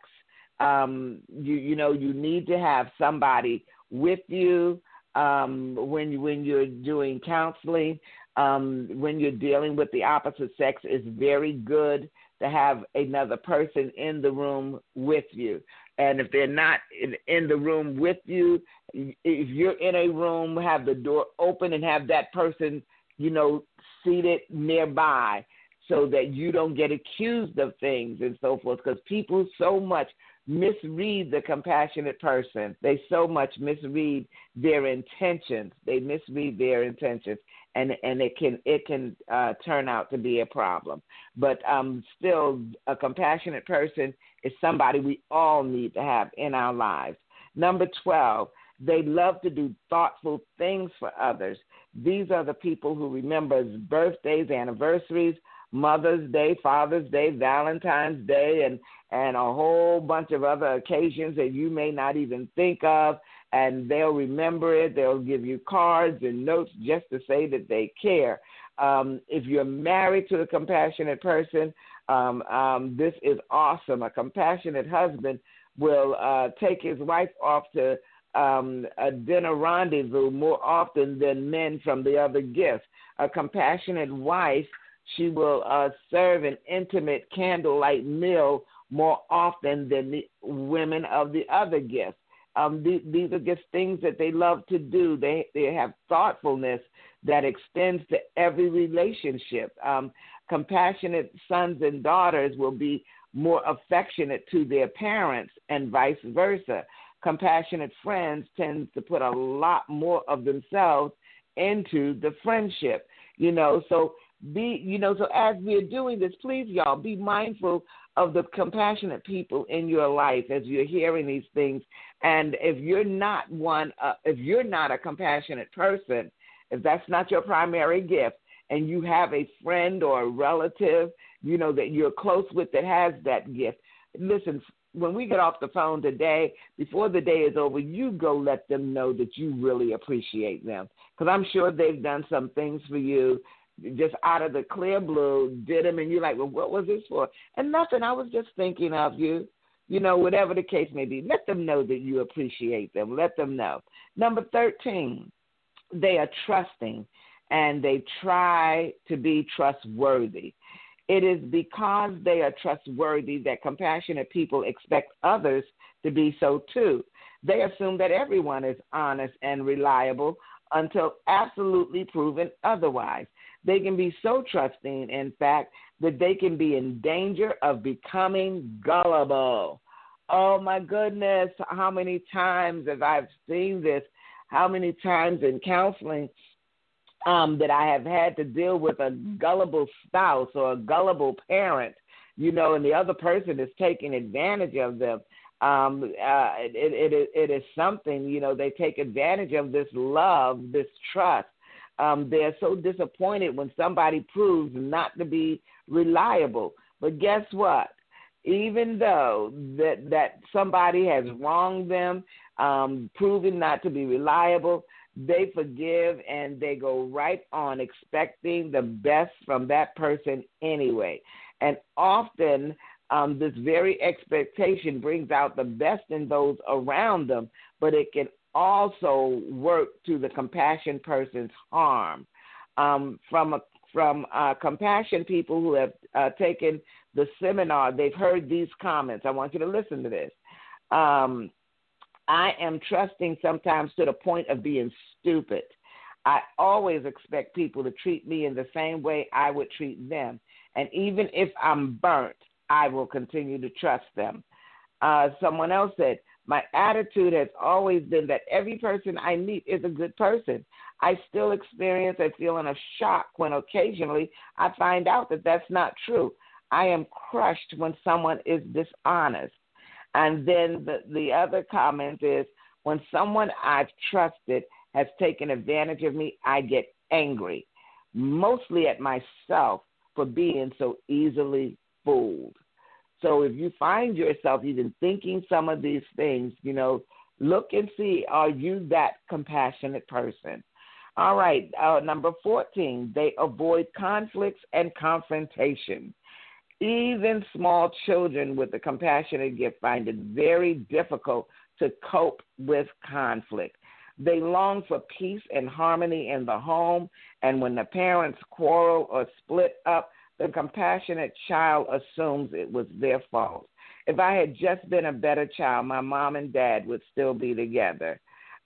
Um, you you know, you need to have somebody with you um, when you, when you're doing counseling. Um, when you're dealing with the opposite sex, it's very good to have another person in the room with you. And if they're not in, in the room with you, if you're in a room, have the door open and have that person, you know, seated nearby so that you don't get accused of things and so forth, because people so much misread the compassionate person. They so much misread their intentions. They misread their intentions, and and it can it can uh, turn out to be a problem. But um, still, a compassionate person is somebody we all need to have in our lives. Number twelve, they love to do thoughtful things for others. These are the people who remember birthdays, anniversaries, Mother's Day, Father's Day, Valentine's Day, and, and a whole bunch of other occasions that you may not even think of, and they'll remember it. They'll give you cards and notes just to say that they care. Um, if you're married to a compassionate person, um, um, this is awesome. A compassionate husband will uh, take his wife off to um, a dinner rendezvous more often than men from the other gifts. A compassionate wife, she will uh, serve an intimate candlelight meal more often than the women of the other gifts. Um, these, these are just things that they love to do. They they have thoughtfulness that extends to every relationship. Um, compassionate sons and daughters will be more affectionate to their parents and vice versa. compassionate friends tend to put a lot more of themselves into the friendship, you know. So be, you know, so as we're doing this, please, y'all, be mindful of the compassionate people in your life as you're hearing these things. And if you're not one, uh, if you're not a compassionate person, if that's not your primary gift, and you have a friend or a relative, you know, that you're close with that has that gift, listen, when we get off the phone today, before the day is over, you go let them know that you really appreciate them. Because I'm sure they've done some things for you just out of the clear blue, did them, and you're like, well, what was this for? And nothing, I was just thinking of you. You know, whatever the case may be, let them know that you appreciate them. Let them know. Number thirteen, they are trusting, and they try to be trustworthy. It is because they are trustworthy that compassionate people expect others to be so too. They assume that everyone is honest and reliable until absolutely proven otherwise. They can be so trusting, in fact, that they can be in danger of becoming gullible. Oh, my goodness, how many times have I seen this? How many times in counseling um, that I have had to deal with a gullible spouse or a gullible parent, you know, and the other person is taking advantage of them. Um, uh, it, it, it, it is something, you know, they take advantage of this love, this trust. Um, they're so disappointed when somebody proves not to be reliable. But guess what? Even though that, that somebody has wronged them, um, proven not to be reliable, they forgive and they go right on expecting the best from that person anyway. And often um, this very expectation brings out the best in those around them, but it can also work to the compassion person's harm. Um, from a, from uh, compassion people who have uh, taken the seminar, they've heard these comments. I want you to listen to this. Um, I am trusting sometimes to the point of being stupid. I always expect people to treat me in the same way I would treat them. And even if I'm burnt, I will continue to trust them. Uh, someone else said, my attitude has always been that every person I meet is a good person. I still experience a feeling of shock when occasionally I find out that that's not true. I am crushed when someone is dishonest. And then the, the other comment is, when someone I've trusted has taken advantage of me, I get angry, mostly at myself for being so easily fooled. So if you find yourself even thinking some of these things, you know, look and see, are you that compassionate person? All right, uh, number fourteen, they avoid conflicts and confrontation. Even small children with the compassionate gift find it very difficult to cope with conflict. They long for peace and harmony in the home, and when the parents quarrel or split up, the compassionate child assumes it was their fault. If I had just been a better child, my mom and dad would still be together.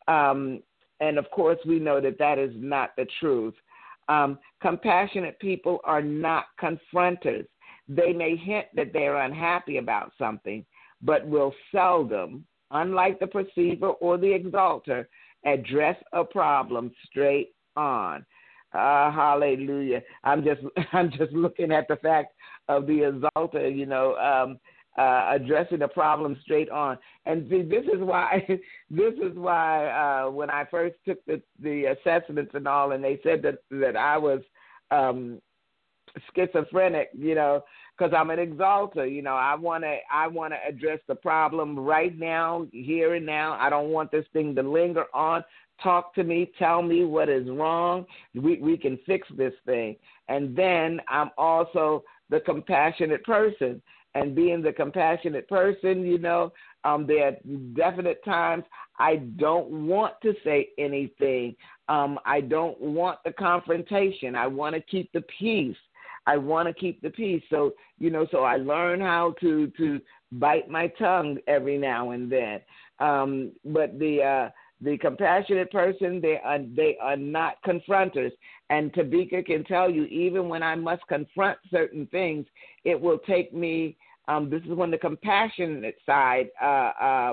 Um, and, of course, we know that that is not the truth. Um, compassionate people are not confronters. They may hint that they are unhappy about something, but will seldom, unlike the perceiver or the exalter, address a problem straight on. Uh, hallelujah. I'm just I'm just looking at the fact of the exalter, you know, um, uh, addressing the problem straight on. And see, this is why this is why uh, when I first took the, the assessments and all, and they said that, that I was um, schizophrenic, you know, because I'm an exalter. You know, I want to I want to address the problem right now, here and now. I don't want this thing to linger on. Talk to me, tell me what is wrong. We we can fix this thing. And then I'm also the compassionate person. And being the compassionate person, you know, um, there are definite times I don't want to say anything. Um, I don't want the confrontation. I want to keep the peace. I want to keep the peace. So, you know, so I learn how to, to bite my tongue every now and then. Um, but the uh, the compassionate person, they are, they are not confronters. And Tabika can tell you, even when I must confront certain things, it will take me, um, this is when the compassionate side uh, uh,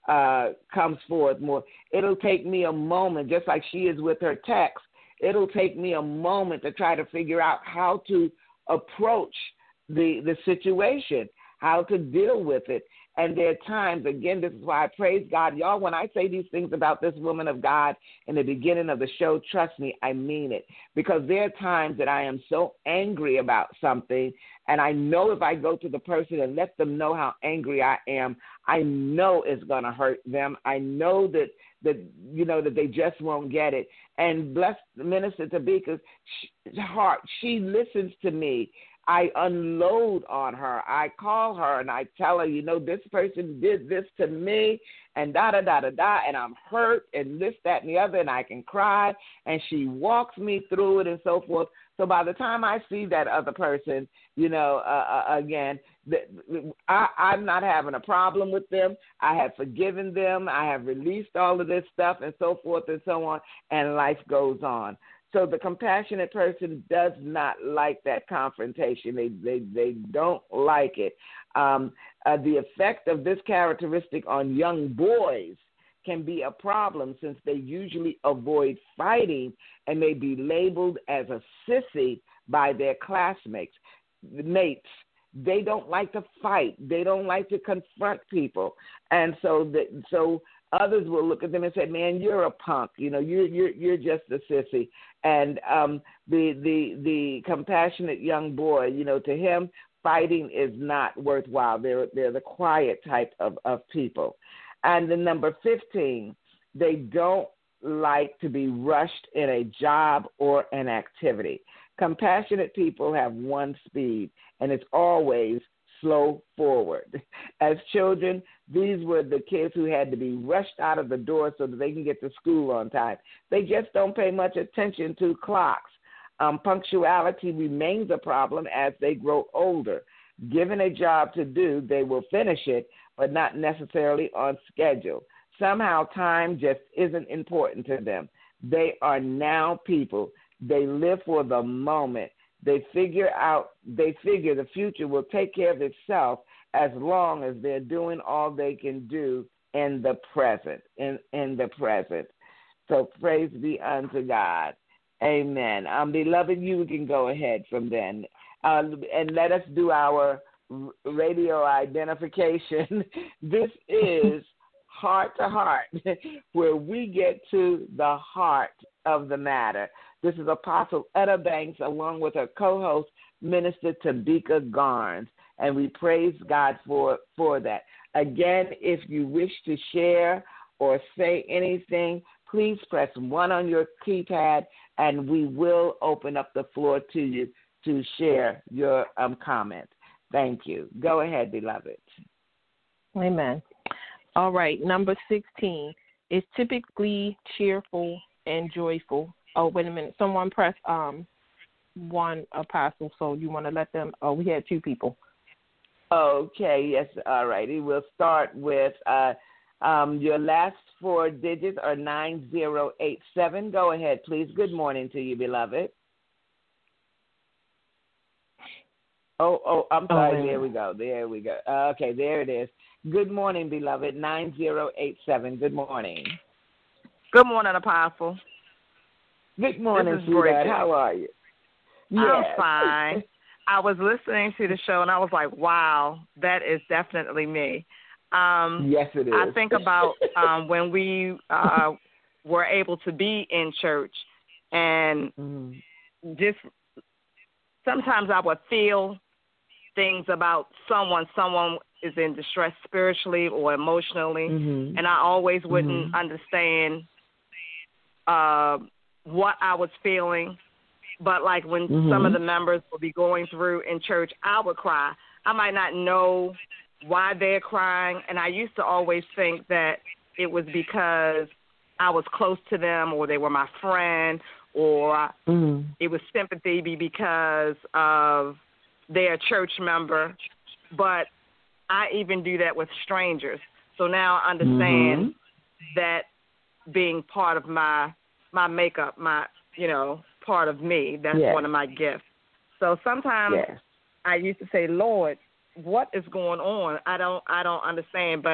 uh, comes forth more. It'll take me a moment, just like she is with her text. It'll take me a moment to try to figure out how to approach the the situation, how to deal with it. And there are times, again, this is why I praise God. Y'all, when I say these things about this woman of God in the beginning of the show, trust me, I mean it. Because there are times that I am so angry about something, and I know if I go to the person and let them know how angry I am, I know it's going to hurt them. I know that, that, you know, that they just won't get it. And bless Minister Tabika's heart, she listens to me. I unload on her. I call her and I tell her, you know, this person did this to me and da-da-da-da-da, and I'm hurt and this, that, and the other, and I can cry. And she walks me through it and so forth. So by the time I see that other person, you know, uh, uh, again, the, I, I'm not having a problem with them. I have forgiven them. I have released all of this stuff and so forth and so on, and life goes on. So the compassionate person does not like that confrontation. They they, they don't like it. Um, uh, the effect of this characteristic on young boys can be a problem since they usually avoid fighting and may be labeled as a sissy by their classmates. Mates. They don't like to fight. They don't like to confront people. And so the, so others will look at them and say, man, you're a punk. You know, you're, you're, you're just a sissy. And um, the, the, the compassionate young boy, you know, to him, fighting is not worthwhile. They're, they're the quiet type of, of people. And the number fifteen, they don't like to be rushed in a job or an activity. Compassionate people have one speed, and it's always slow forward. As children, these were the kids who had to be rushed out of the door so that they can get to school on time. They just don't pay much attention to clocks. Um, punctuality remains a problem as they grow older. Given a job to do, they will finish it, but not necessarily on schedule. Somehow time just isn't important to them. They are now people. They live for the moment. They figure out, they figure the future will take care of itself as long as they're doing all they can do in the present, in, in the present. So praise be unto God. Amen. Um, beloved, you can go ahead from then. Uh, and let us do our radio identification. This is Heart to Heart, where we get to the heart of the matter. This is Apostle Etta Banks along with her co-host, Minister Tabika Garnes, and we praise God for, for that. Again, if you wish to share or say anything, please press one on your keypad, and we will open up the floor to you to share your um, comments. Thank you. Go ahead, beloved. Amen. All right, number sixteen is typically cheerful and joyful. Oh, wait a minute. Someone press um one, Apostle, so you want to let them – oh, we had two people. Okay, yes, all righty. We'll start with uh, um, your last four digits are nine zero eight seven. Go ahead, please. Good morning to you, beloved. Oh, oh, I'm sorry. Oh, there we go. There we go. Uh, okay, there it is. Good morning, beloved. nine zero eight seven. Good morning. Good morning, Apostle. Good morning, sweetheart. How are you? I'm yes. fine. I was listening to the show, and I was like, wow, that is definitely me. Um, yes, it is. I think about um, when we uh, were able to be in church, and mm. just sometimes I would feel things about someone. Someone is in distress spiritually or emotionally, mm-hmm. and I always wouldn't mm-hmm. understand uh, what I was feeling. But like when mm-hmm. some of the members would be going through in church, I would cry. I might not know why they're crying, and I used to always think that it was because I was close to them or they were my friend, or mm-hmm. it was sympathy because of their church member. But I even do that with strangers. So now I understand mm-hmm. that being part of my my makeup, my, you know, part of me, that's yes. one of my gifts. So sometimes yes. I used to say, Lord, what is going on? I don't I don't understand. But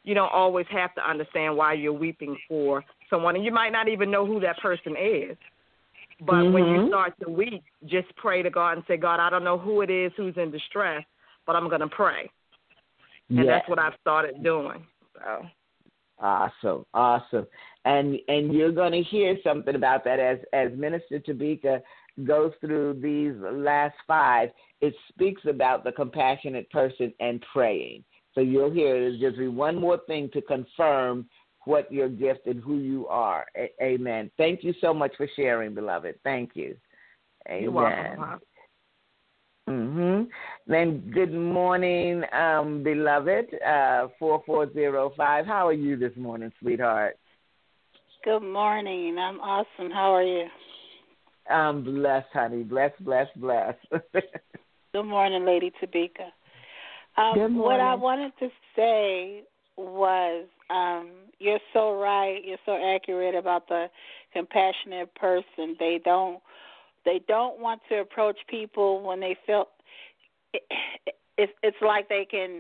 you don't always have to understand why you're weeping for someone, and you might not even know who that person is. But mm-hmm. when you start to weep, just pray to God and say, God, I don't know who it is who's in distress, but I'm going to pray. And yes. that's what I've started doing. So. Awesome, awesome. And and you're going to hear something about that as, as Minister Tabika goes through these last five. It speaks about the compassionate person and praying. So you'll hear there's just be one more thing to confirm what your gift and who you are. A- amen. Thank you so much for sharing, beloved. Thank you. Amen. You're welcome. Mm-hmm. Then good morning, um, beloved, uh, four four zero five. How are you this morning, sweetheart? Good morning. I'm awesome. How are you? I'm blessed, honey. Blessed, blessed, blessed. Good morning, Lady Tabika. Um, good morning. What I wanted to say was um, you're so right. You're so accurate about the compassionate person. They don't They don't want to approach people when they feel it, it, it's like they can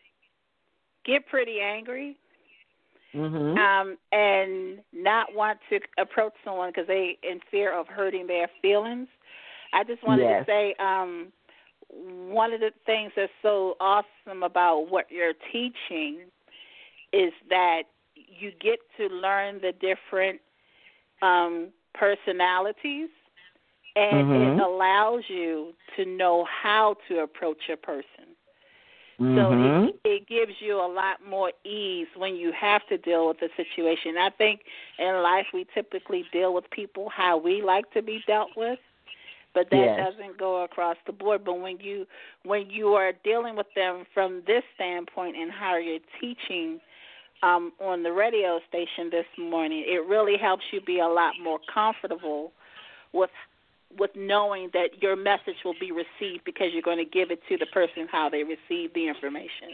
get pretty angry mm-hmm. um, and not want to approach someone because they in fear of hurting their feelings. I just wanted yes. to say um, one of the things that's so awesome about what you're teaching is that you get to learn the different um, personalities. And mm-hmm. it allows you to know how to approach a person. Mm-hmm. So it, it gives you a lot more ease when you have to deal with a situation. I think in life we typically deal with people how we like to be dealt with, but that yes. doesn't go across the board. But when you when you are dealing with them from this standpoint and how you're teaching um, on the radio station this morning, it really helps you be a lot more comfortable with with knowing that your message will be received because you're going to give it to the person how they receive the information.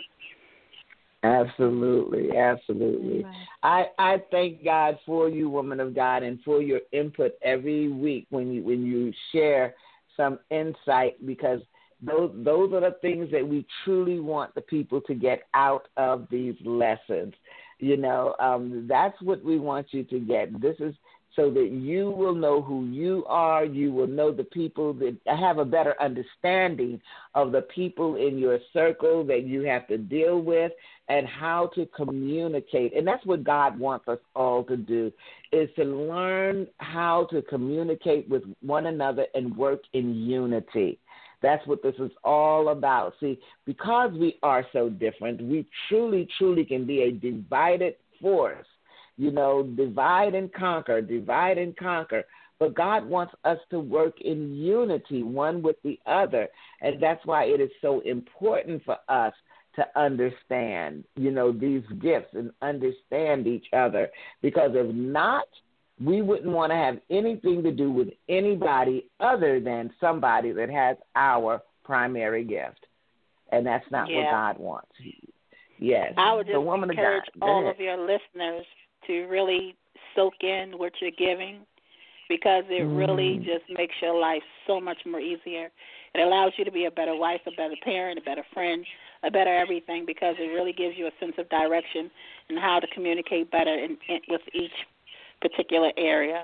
Absolutely, absolutely. Amen. I, I thank God for you, woman of God, and for your input every week when you when you share some insight, because those those are the things that we truly want the people to get out of these lessons. You know, um, that's what we want you to get. This is so that you will know who you are. You will know the people that have a better understanding of the people in your circle that you have to deal with and how to communicate. And that's what God wants us all to do, is to learn how to communicate with one another and work in unity. That's what this is all about. See, because we are so different, we truly, truly can be a divided force. You know, divide and conquer, divide and conquer. But God wants us to work in unity, one with the other. And that's why it is so important for us to understand, you know, these gifts and understand each other. Because if not, we wouldn't want to have anything to do with anybody other than somebody that has our primary gift. And that's not yeah. what God wants. Yes. I would just the woman encourage of God. all of your listeners to really soak in what you're giving, because it mm. really just makes your life so much more easier. It allows you to be a better wife, a better parent, a better friend, a better everything, because it really gives you a sense of direction and how to communicate better in, in, with each particular area.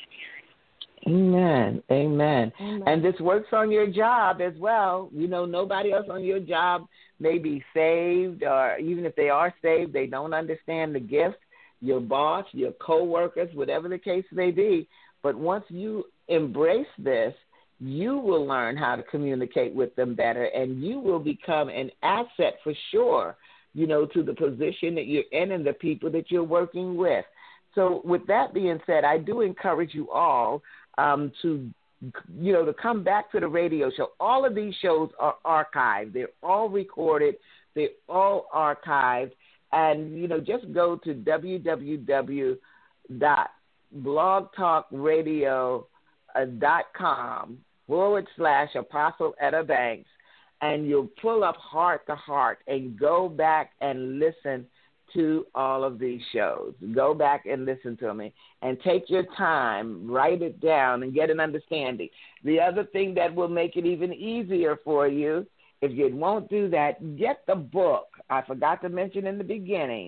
Amen. Amen. Amen. And this works on your job as well. You know, nobody else on your job may be saved, or even if they are saved, they don't understand the gift. Your boss, your coworkers, whatever the case may be. But once you embrace this, you will learn how to communicate with them better, and you will become an asset for sure, you know, to the position that you're in and the people that you're working with. So with that being said, I do encourage you all um, to, you know, to come back to the radio show. All of these shows are archived. They're all recorded. They're all archived. And, you know, just go to www dot blog talk radio dot com forward slash Apostle Etta Banks, and you'll pull up Heart to Heart and go back and listen to all of these shows. Go back and listen to me and take your time, write it down, and get an understanding. The other thing that will make it even easier for you, if you won't do that, get the book. I forgot to mention in the beginning.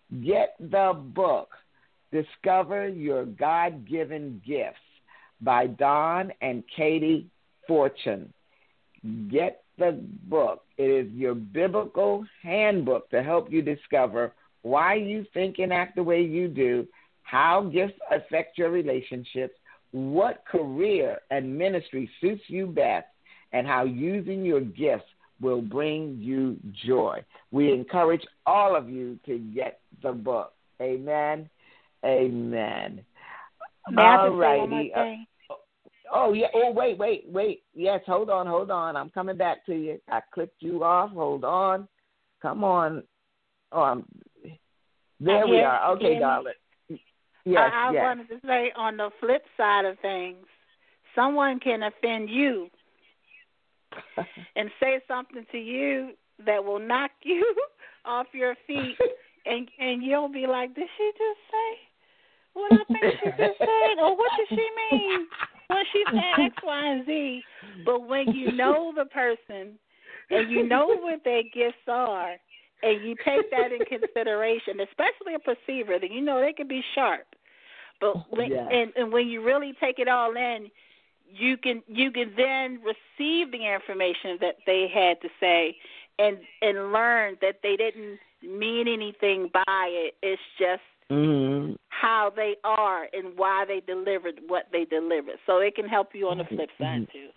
Get the book, Discover Your God-Given Gifts by Don and Katie Fortune. Get the book. It is your biblical handbook to help you discover why you think and act the way you do, how gifts affect your relationships, what career and ministry suits you best, and how using your gifts will bring you joy. We encourage all of you to get the book. Amen. Amen. All righty. Oh, yeah. Oh, wait, wait, wait. Yes, hold on, hold on. I'm coming back to you. I clicked you off. Hold on. Come on. Oh, I'm, there we are. Okay, darling. Yes, I, I yes. wanted to say, on the flip side of things, someone can offend you and say something to you that will knock you off your feet, and and you'll be like, did she just say what I think she just said? Or what did she mean when she said X, Y, and Z? But when you know the person and you know what their gifts are, and you take that in consideration, especially a perceiver, that you know they can be sharp. But when, yeah. and, and when you really take it all in, you can you can then receive the information that they had to say, and and learn that they didn't mean anything by it. It's just mm-hmm. how they are and why they delivered what they delivered. So it can help you on the flip side too.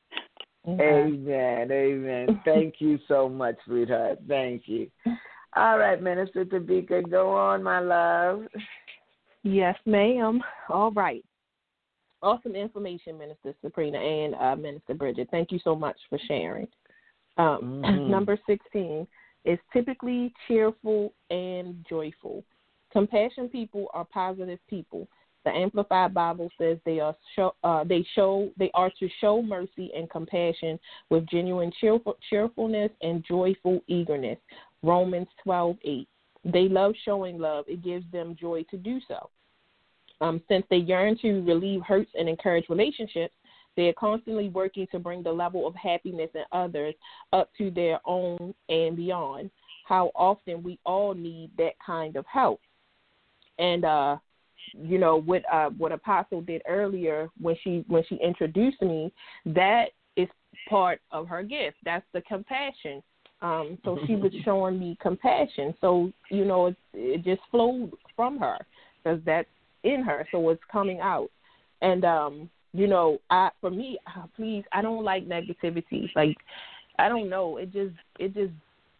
Amen. Amen. Thank you so much, sweetheart. Thank you. All right, Minister Tabika, go on, my love. Yes, ma'am. All right. Awesome information, Minister Sabrina and uh, Minister Bridget. Thank you so much for sharing. Um, mm-hmm. Number sixteen is typically cheerful and joyful. Compassion people are positive people. The Amplified Bible says they are show, uh, they show they are to show mercy and compassion with genuine cheerful, cheerfulness and joyful eagerness. Romans twelve eight. They love showing love. It gives them joy to do so. Um, since they yearn to relieve hurts and encourage relationships, they are constantly working to bring the level of happiness in others up to their own and beyond. How often we all need that kind of help. And, uh, you know, what uh, what Apostle did earlier when she when she introduced me, that is part of her gift. That's the compassion. Um, so she was showing me compassion. So, you know, it, it just flowed from her because that's in her. So it's coming out. And, um, you know, I for me, please, I don't like negativity. Like, I don't know. It just it just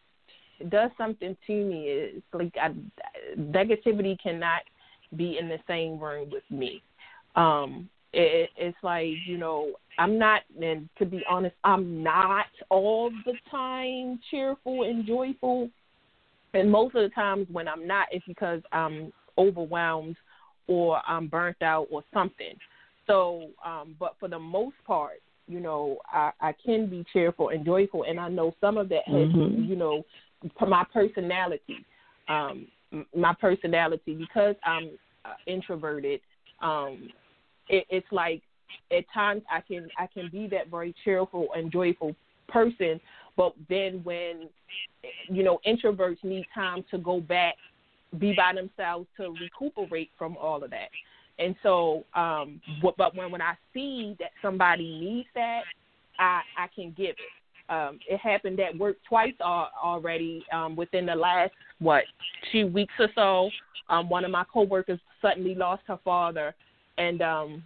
it does something to me. It's like I, negativity cannot be in the same room with me. Um, it, it's like, you know, I'm not, and to be honest, I'm not all the time cheerful and joyful. And most of the times when I'm not, it's because I'm overwhelmed or I'm burnt out or something. So, um, but for the most part, you know, I, I can be cheerful and joyful. And I know some of that has, mm-hmm. you know, my personality, um, my personality, because I'm uh, introverted, um, it, it's like at times I can I can be that very cheerful and joyful person, but then when, you know, introverts need time to go back, be by themselves to recuperate from all of that. And so, um, but when, when I see that somebody needs that, I, I can give it. Um, it happened at work twice already um, within the last, what, two weeks or so. Um, one of my coworkers suddenly lost her father, and um,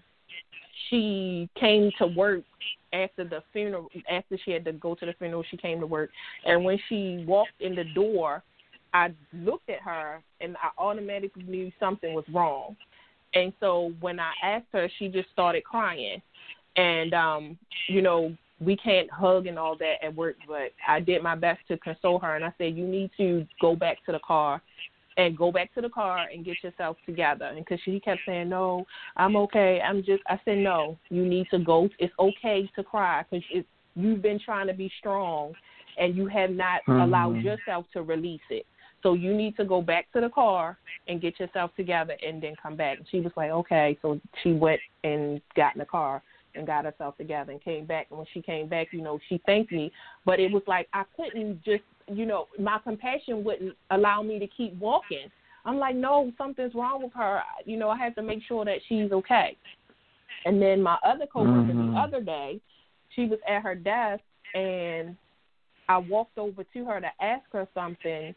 she came to work after the funeral. After she had to go to the funeral, she came to work. And when she walked in the door, I looked at her, and I automatically knew something was wrong. And so when I asked her, she just started crying. And, um, you know, we can't hug and all that at work, but I did my best to console her. And I said, you need to go back to the car and go back to the car and get yourself together. And because she kept saying, no, I'm okay. I'm just, I said, no, you need to go. It's okay to cry because you've been trying to be strong and you have not mm-hmm. allowed yourself to release it. So you need to go back to the car and get yourself together and then come back. And she was like, okay. So she went and got in the car and got herself together and came back. And when she came back, you know, she thanked me. But it was like I couldn't just, you know, my compassion wouldn't allow me to keep walking. I'm like, no, something's wrong with her. You know, I have to make sure that she's okay. And then my other coworker mm-hmm. the other day, she was at her desk, and I walked over to her to ask her something,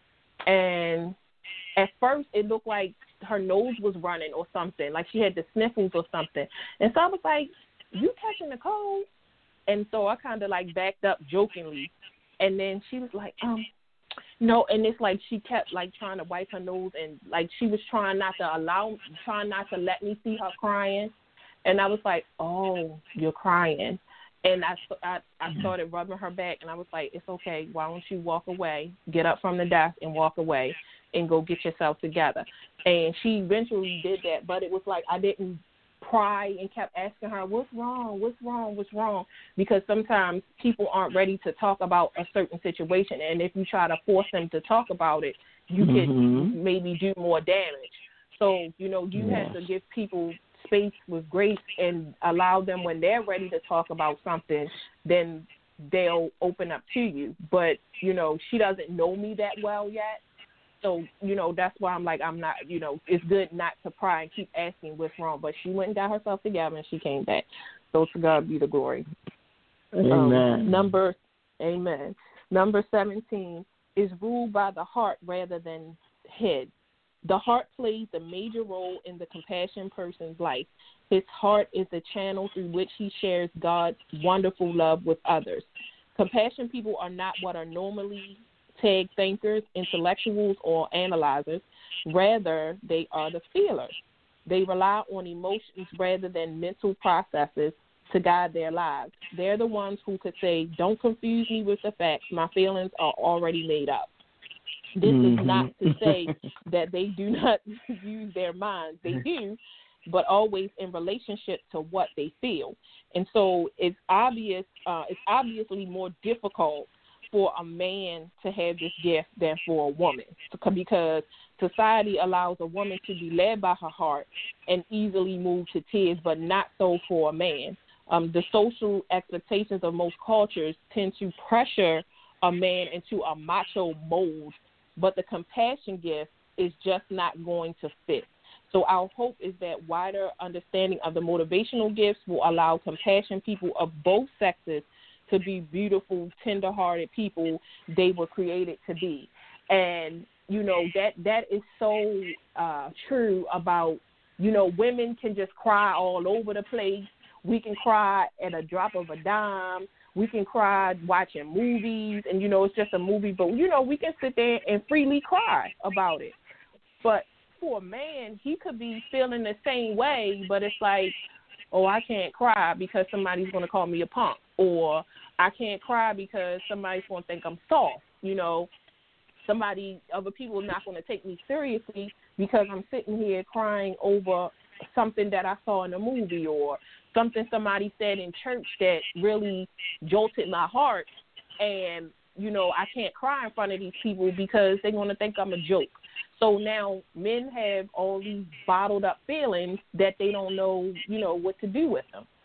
and at first it looked like her nose was running or something, like she had the sniffles or something. And so I was like, you catching the cold? And so I kind of like backed up jokingly. And then she was like, um, no. And it's like she kept like trying to wipe her nose, and like she was trying not to allow, trying not to let me see her crying. And I was like, oh, you're crying. And I, I, I started rubbing her back, and I was like, it's okay. Why don't you walk away, get up from the desk and walk away and go get yourself together. And she eventually did that, but it was like I didn't pry and kept asking her, what's wrong, what's wrong, what's wrong? Because sometimes people aren't ready to talk about a certain situation, and if you try to force them to talk about it, you mm-hmm. could maybe do more damage. So, you know, you yeah. have to give people space with grace and allow them when they're ready to talk about something, then they'll open up to you. But, you know, she doesn't know me that well yet. So, you know, that's why I'm like, I'm not, you know, it's good not to pry and keep asking what's wrong. But she went and got herself together, and she came back. So to God be the glory. Amen. Um, number, amen. Number seventeen is ruled by the heart rather than head. The heart plays a major role in the compassion person's life. His heart is the channel through which he shares God's wonderful love with others. Compassion people are not what are normally tagged thinkers, intellectuals, or analyzers. Rather, they are the feelers. They rely on emotions rather than mental processes to guide their lives. They're the ones who could say, don't confuse me with the facts. My feelings are already made up. This mm-hmm. is not to say that they do not use their minds. They do, but always in relationship to what they feel. And so it's obvious. Uh, it's obviously more difficult for a man to have this gift than for a woman, because society allows a woman to be led by her heart and easily move to tears, but not so for a man. Um, the social expectations of most cultures tend to pressure a man into a macho mold, but the compassion gift is just not going to fit. So our hope is that wider understanding of the motivational gifts will allow compassion people of both sexes to be beautiful, tender-hearted people they were created to be. And, you know, that that is so uh, true about, you know, women can just cry all over the place. We can cry at a drop of a dime. We can cry watching movies, and, you know, it's just a movie, but, you know, we can sit there and freely cry about it. But for a man, he could be feeling the same way, but it's like, oh, I can't cry because somebody's going to call me a punk, or I can't cry because somebody's going to think I'm soft. You know, somebody, other people are not going to take me seriously because I'm sitting here crying over something that I saw in a movie or something somebody said in church that really jolted my heart. And, you know, I can't cry in front of these people because they're going to think I'm a joke. So now men have all these bottled up feelings that they don't know, you know, what to do with them.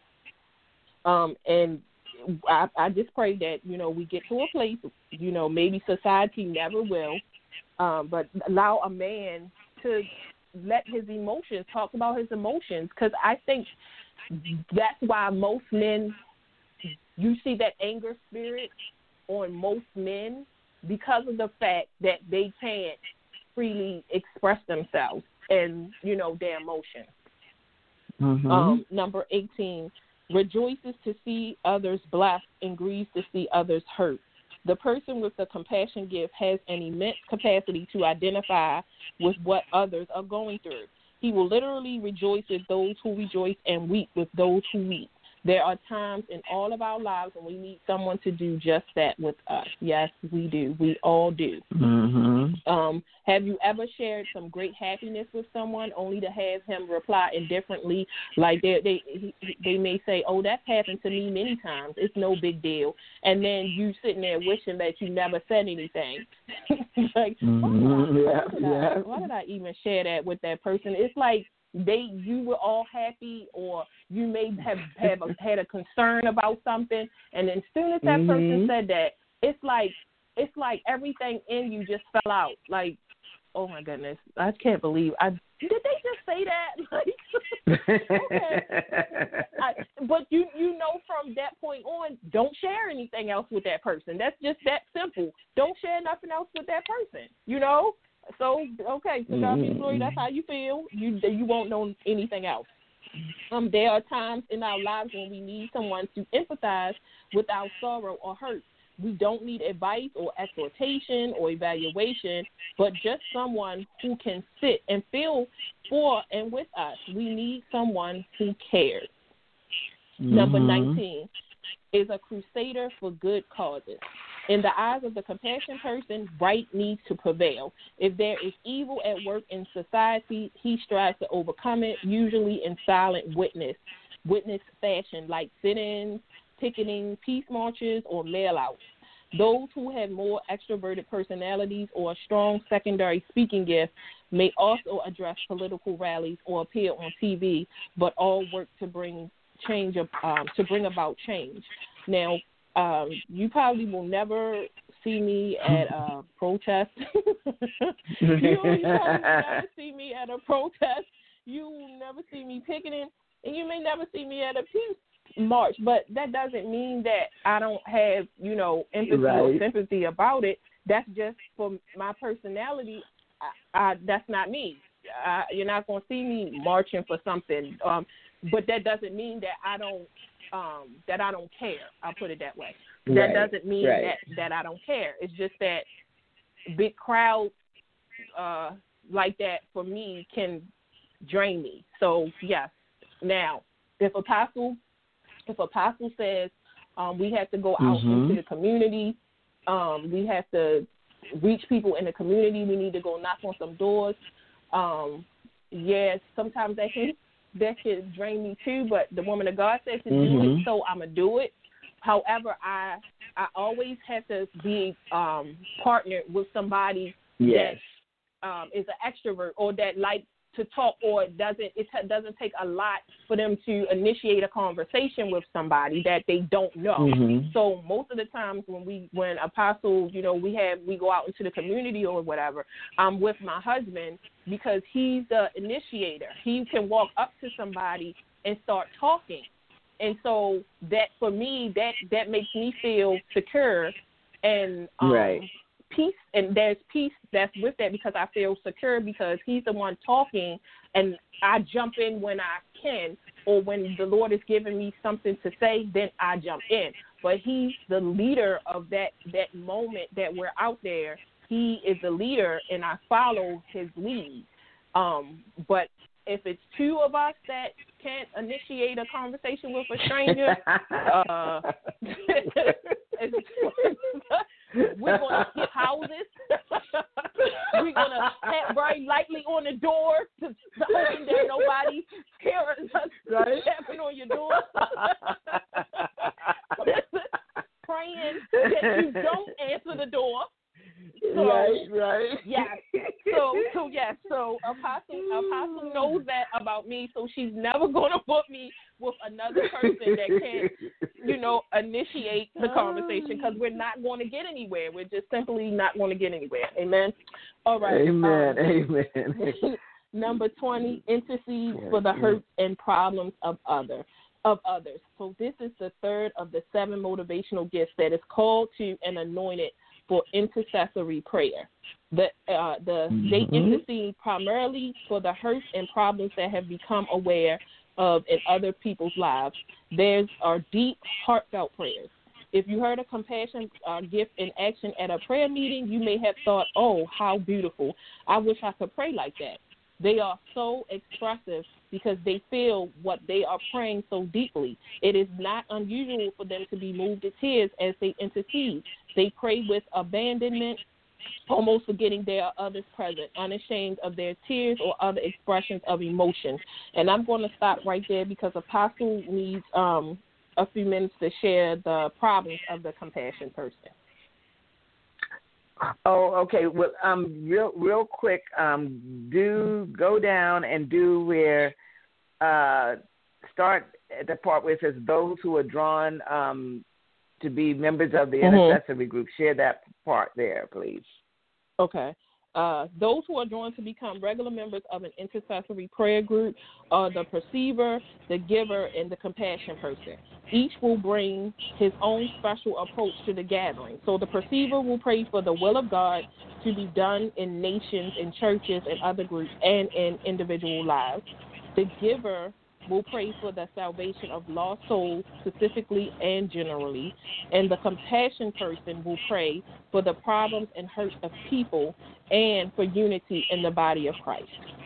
Um, and I, I just pray that, you know, we get to a place, you know, maybe society never will, um, but allow a man to let his emotions, talk about his emotions, because I think that's why most men, you see that anger spirit on most men because of the fact that they can't freely express themselves and, you know, their emotions. Mm-hmm. Um, number eighteen, rejoices to see others blessed and grieves to see others hurt. The person with the compassion gift has an immense capacity to identify with what others are going through. He will literally rejoice with those who rejoice and weep with those who weep. There are times in all of our lives when we need someone to do just that with us. Yes, we do. We all do. Mm-hmm. Um, have you ever shared some great happiness with someone only to have him reply indifferently? Like they they they may say, "Oh, that's happened to me many times. It's no big deal." And then you sitting there wishing that you never said anything. Like, mm-hmm. why, yeah, why, did yeah. I, why did I even share that with that person? It's like they you were all happy, or you may have, have a, had a concern about something, and then as soon as that mm-hmm. person said that, it's like it's like everything in you just fell out. Like, oh my goodness, I can't believe I did they just say that? Like, okay. I, but you you know from that point on, don't share anything else with that person. That's just that simple. Don't share nothing else with that person. You know. So okay, to God be glory. That's how you feel. You you won't know anything else. Um, there are times in our lives when we need someone to empathize with our sorrow or hurt. We don't need advice or exhortation or evaluation, but just someone who can sit and feel for and with us. We need someone who cares. Mm-hmm. Number nineteen is a crusader for good causes. In the eyes of the compassion person, right needs to prevail. If there is evil at work in society, he strives to overcome it, usually in silent witness, witness fashion, like sit-ins, picketing, peace marches, or mail-outs. Those who have more extroverted personalities or a strong secondary speaking gift may also address political rallies or appear on T V, but all work to bring change of, um, to bring about change. Now, um, you probably will never see me at a protest. you, you probably will never see me at a protest. You will never see me picketing, and you may never see me at a peace march, but that doesn't mean that I don't have, you know, empathy right. or sympathy about it. That's just for my personality. I, I, that's not me. I, you're not going to see me marching for something, um, but that doesn't mean that I don't um, that I don't care. I'll put it that way. Right. That doesn't mean right. that, that I don't care. It's just that big crowds uh, like that for me can drain me. So yes. Now, if Apostle If Apostle says um, we have to go out mm-hmm. into the community, um, we have to reach people in the community, we need to go knock on some doors. Um, yes, sometimes that can that can drain me too. But the woman of God says to mm-hmm. do it, so I'm gonna do it. However, I I always have to be um, partnered with somebody yes. that um, is an extrovert or that likes to talk, or it doesn't it t- doesn't take a lot for them to initiate a conversation with somebody that they don't know. Mm-hmm. So most of the times when we when Apostle, you know, we have we go out into the community or whatever, I'm with my husband because he's the initiator. He can walk up to somebody and start talking. And so that for me that that makes me feel secure and um right. peace, and there's peace that's with that because I feel secure because he's the one talking, and I jump in when I can, or when the Lord is giving me something to say, then I jump in. But he's the leader of that that moment that we're out there. He is the leader, and I follow his lead. Um, but if it's two of us that can't initiate a conversation with a stranger, uh, we're going to skip houses. We're going to tap very lightly on the door to, to hoping that nobody hears us right. tapping on your door. Praying that you don't answer the door. So, right, right. Yeah. So, so yeah. So, Apostle, Apostle knows that about me. So she's never going to put me with another person that can't, you know, initiate the conversation because we're not going to get anywhere. We're just simply not going to get anywhere. Amen. All right. Amen. Um, Amen. Number twenty, intercede for the hurts and problems of other of others. So this is the third of the seven motivational gifts that is called to and anointed for intercessory prayer. The uh, the mm-hmm. they intercede primarily for the hurts and problems that have become aware of in other people's lives. There's are deep, heartfelt prayers. If you heard a compassion uh, gift in action at a prayer meeting, you may have thought, "Oh, how beautiful! I wish I could pray like that." They are so expressive because they feel what they are praying so deeply. It is not unusual for them to be moved to tears as they intercede. They pray with abandonment, almost forgetting there are others present, unashamed of their tears or other expressions of emotion. And I'm going to stop right there because Apostle needs um, a few minutes to share the problems of the compassion person. Oh, okay. Well, um, real, real quick, um, do go down and do where, uh, start at the part where it says those who are drawn um, to be members of the mm-hmm. intercessory group. Share that part there, please. Okay. Uh, those who are drawn to become regular members of an intercessory prayer group are the perceiver, the giver, and the compassion person. Each will bring his own special approach to the gathering. So the perceiver will pray for the will of God to be done in nations, in churches, and other groups, and in individual lives. The giver will pray for the salvation of lost souls specifically and generally, and the compassion person will pray for the problems and hurt of people and for unity in the body of Christ.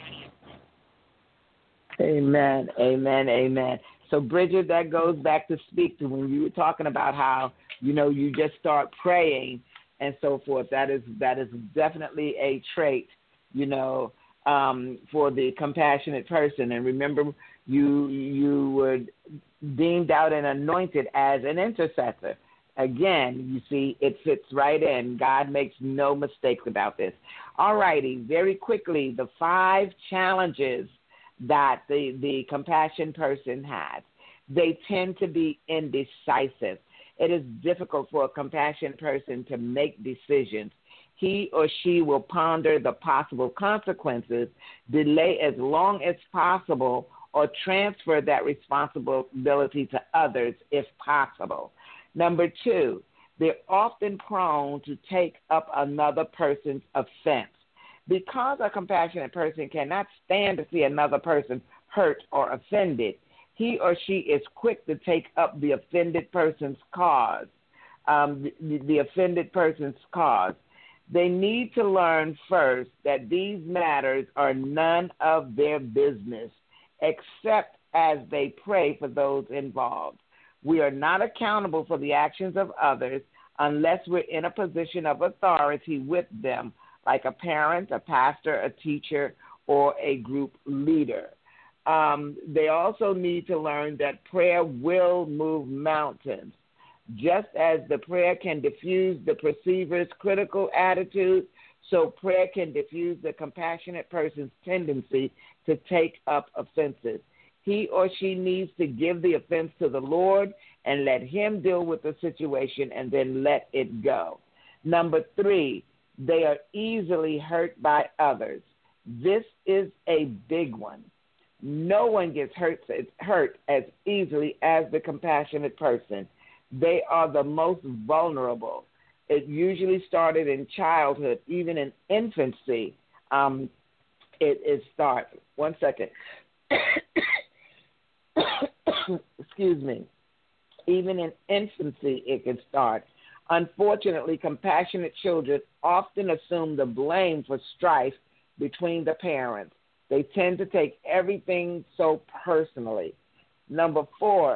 Amen, amen, amen. So, Bridget, that goes back to speak to when you were talking about how, you know, you just start praying and so forth. That is that is definitely a trait, you know, um, for the compassionate person. And remember, you you were deemed out and anointed as an intercessor. Again, you see, it fits right in. God makes no mistakes about this. All righty, very quickly, the five challenges that the, the compassion person has. They tend to be indecisive. It is difficult for a compassion person to make decisions. He or she will ponder the possible consequences, delay as long as possible, or transfer that responsibility to others if possible. Number two, they're often prone to take up another person's offense. Because a compassionate person cannot stand to see another person hurt or offended, he or she is quick to take up the offended person's cause, um, the, the offended person's cause. They need to learn first that these matters are none of their business, except as they pray for those involved. We are not accountable for the actions of others unless we're in a position of authority with them, like a parent, a pastor, a teacher, or a group leader. Um, they also need to learn that prayer will move mountains. Just as the prayer can diffuse the perceiver's critical attitude, so prayer can diffuse the compassionate person's tendency to take up offenses. He or she needs to give the offense to the Lord and let him deal with the situation and then let it go. Number three, they are easily hurt by others. This is a big one. No one gets hurt, hurt as easily as the compassionate person. They are the most vulnerable. It usually started in childhood, even in infancy. Um, it, it starts. One second. Excuse me. Even in infancy, it can start. Unfortunately, compassionate children often assume the blame for strife between the parents. They tend to take everything so personally. Number four,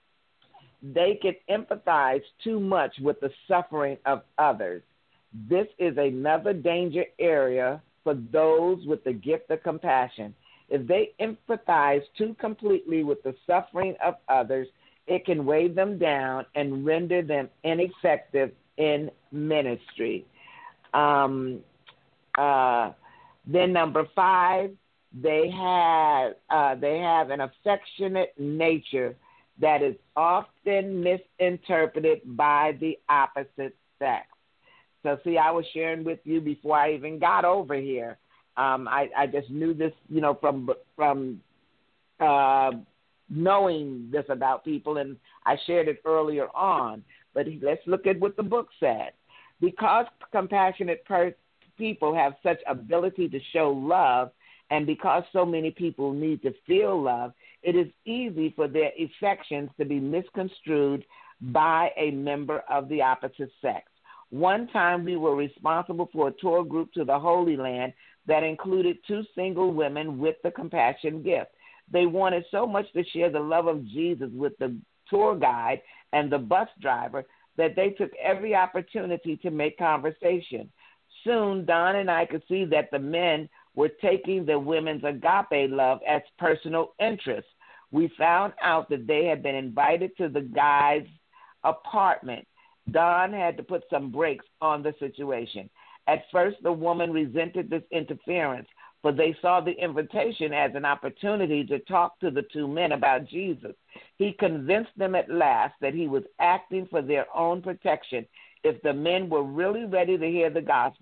they can empathize too much with the suffering of others. This is another danger area for those with the gift of compassion. If they empathize too completely with the suffering of others, it can weigh them down and render them ineffective in ministry. Um, uh, then number five, they have uh, they have an affectionate nature that is often misinterpreted by the opposite sex. So, see, I was sharing with you before I even got over here. Um, I, I just knew this, you know, from from uh, knowing this about people, and I shared it earlier on. But let's look at what the book said. Because compassionate per- people have such ability to show love, and because so many people need to feel love, it is easy for their affections to be misconstrued by a member of the opposite sex. One time we were responsible for a tour group to the Holy Land that included two single women with the compassion gift. They wanted so much to share the love of Jesus with the tour guide and the bus driver that they took every opportunity to make conversation. Soon, Don and I could see that the men were taking the women's agape love as personal interest. We found out that they had been invited to the guy's apartment. Don had to put some brakes on the situation. At first, the woman resented this interference, for they saw the invitation as an opportunity to talk to the two men about Jesus. He convinced them at last that he was acting for their own protection. If the men were really ready to hear the gospel,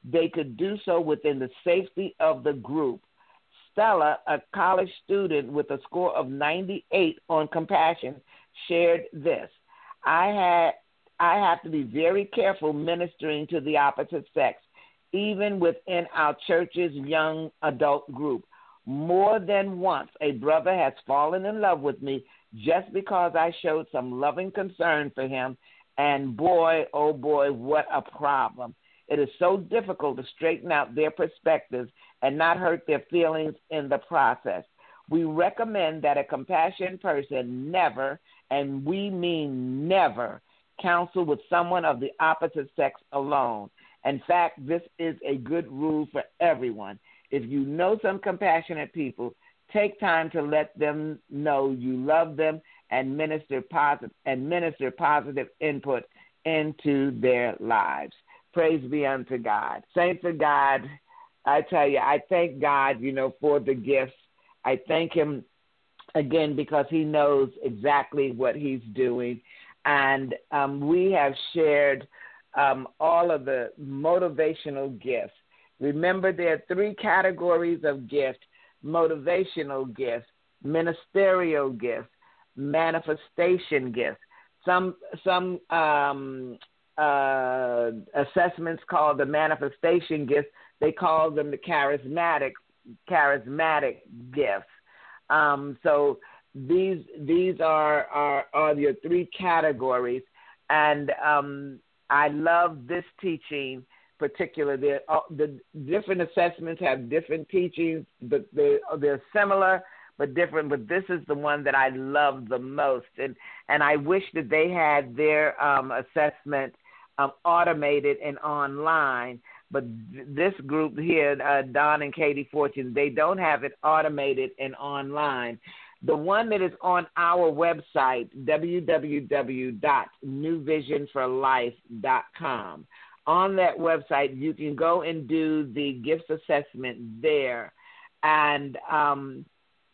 they could do so within the safety of the group. Stella, a college student with a score of ninety-eight on compassion, shared this. I had I have to be very careful ministering to the opposite sex, even within our church's young adult group. More than once, a brother has fallen in love with me just because I showed some loving concern for him, and boy, oh boy, what a problem. It is so difficult to straighten out their perspectives and not hurt their feelings in the process. We recommend that a compassionate person never, and we mean never, counsel with someone of the opposite sex alone. In fact, this is a good rule for everyone. If you know some compassionate people, take time to let them know you love them and minister positive and minister positive input into their lives. Praise be unto God. Saints of God, I tell you, I thank God, you know, for the gifts. I thank him again because he knows exactly what he's doing. And um, we have shared um, all of the motivational gifts. Remember, there are three categories of gifts: motivational gifts, ministerial gifts, manifestation gifts. Some some um, uh, assessments call the manifestation gifts. They call them the charismatic charismatic gifts. Um, so these these are, are are your three categories, and um, I love this teaching. Particularly, the, uh, the different assessments have different teachings, but they're, they're similar but different. But this is the one that I love the most, and and I wish that they had their um, assessment um, automated and online. But th- this group here, uh, Don and Katie Fortune, they don't have it automated and online. The one that is on our website, w w w dot new vision for life dot com. On that website, you can go and do the gifts assessment there. And um,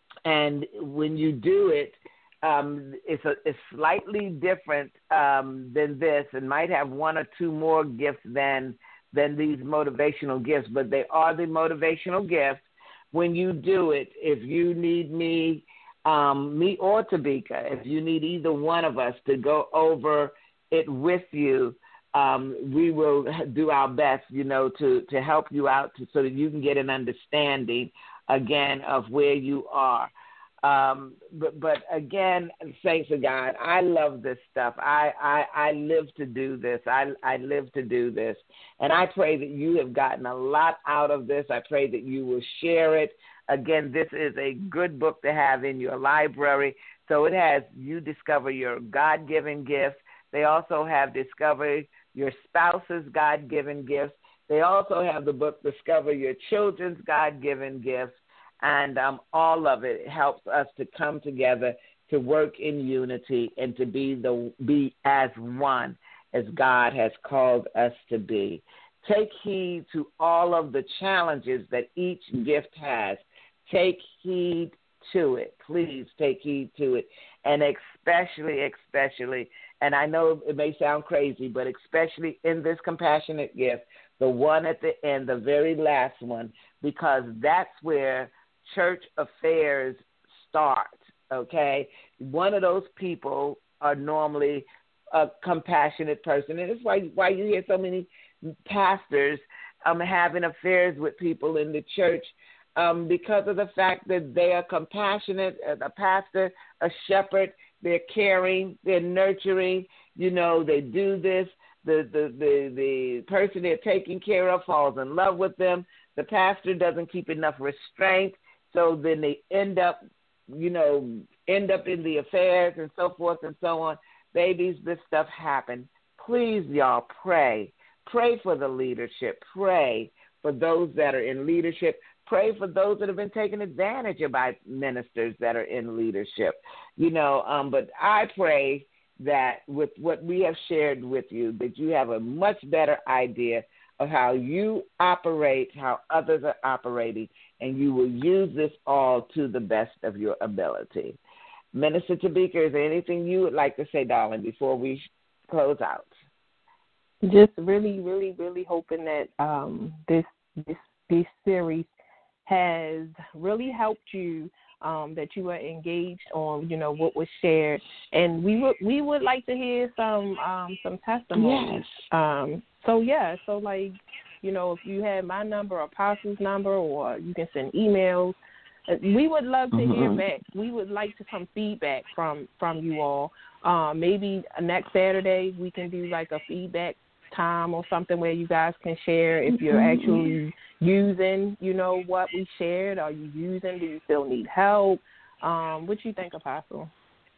and when you do it, um, it's, a, it's slightly different um, than this, and might have one or two more gifts than than these motivational gifts, but they are the motivational gifts. When you do it, if you need me, um, me or Tabika, if you need either one of us to go over it with you, Um, we will do our best, you know, to, to help you out to, so that you can get an understanding, again, of where you are. Um, but, but, again, thanks to God, I love this stuff. I, I, I live to do this. I, I live to do this. And I pray that you have gotten a lot out of this. I pray that you will share it. Again, this is a good book to have in your library. So it has You Discover Your God-Given Gifts. They also have Discover Your Spouse's God-Given Gifts. They also have the book Discover Your Children's God-Given Gifts. And um, all of it helps us to come together to work in unity and to be the be as one as God has called us to be. Take heed to all of the challenges that each gift has. Take heed to it. Please take heed to it. And especially, especially, and I know it may sound crazy, but especially in this compassionate gift, the one at the end, the very last one, because that's where church affairs start, okay? One of those people are normally a compassionate person, and it's why, why you hear so many pastors um, having affairs with people in the church, um, because of the fact that they are compassionate, a pastor, a shepherd, they're caring, they're nurturing, you know, they do this. The, the, the, the person they're taking care of falls in love with them. The pastor doesn't keep enough restraint, so then they end up, you know, end up in the affairs and so forth and so on. Babies, this stuff happens. Please, y'all, pray. Pray for the leadership. Pray for those that are in leadership. Pray for those that have been taken advantage of by ministers that are in leadership. You know, um, but I pray that with what we have shared with you, that you have a much better idea of how you operate, how others are operating, and you will use this all to the best of your ability. Minister Tabika, is there anything you would like to say, darling, before we close out? Just really, really, really hoping that um, this this this series has really helped you. Um, that you were engaged on, you know, what was shared, and we would we would like to hear some um, some testimonies. Yes. Um, so yeah, so like, you know, if you have my number, Apostle's number, or you can send emails. We would love to mm-hmm. hear back. We would like to some feedback from from you all. Uh, maybe next Saturday we can do like a feedback time or something where you guys can share if you're mm-hmm. actually using, you know, what we shared. Are you using? Do you still need help? Um, what do you think, Apostle?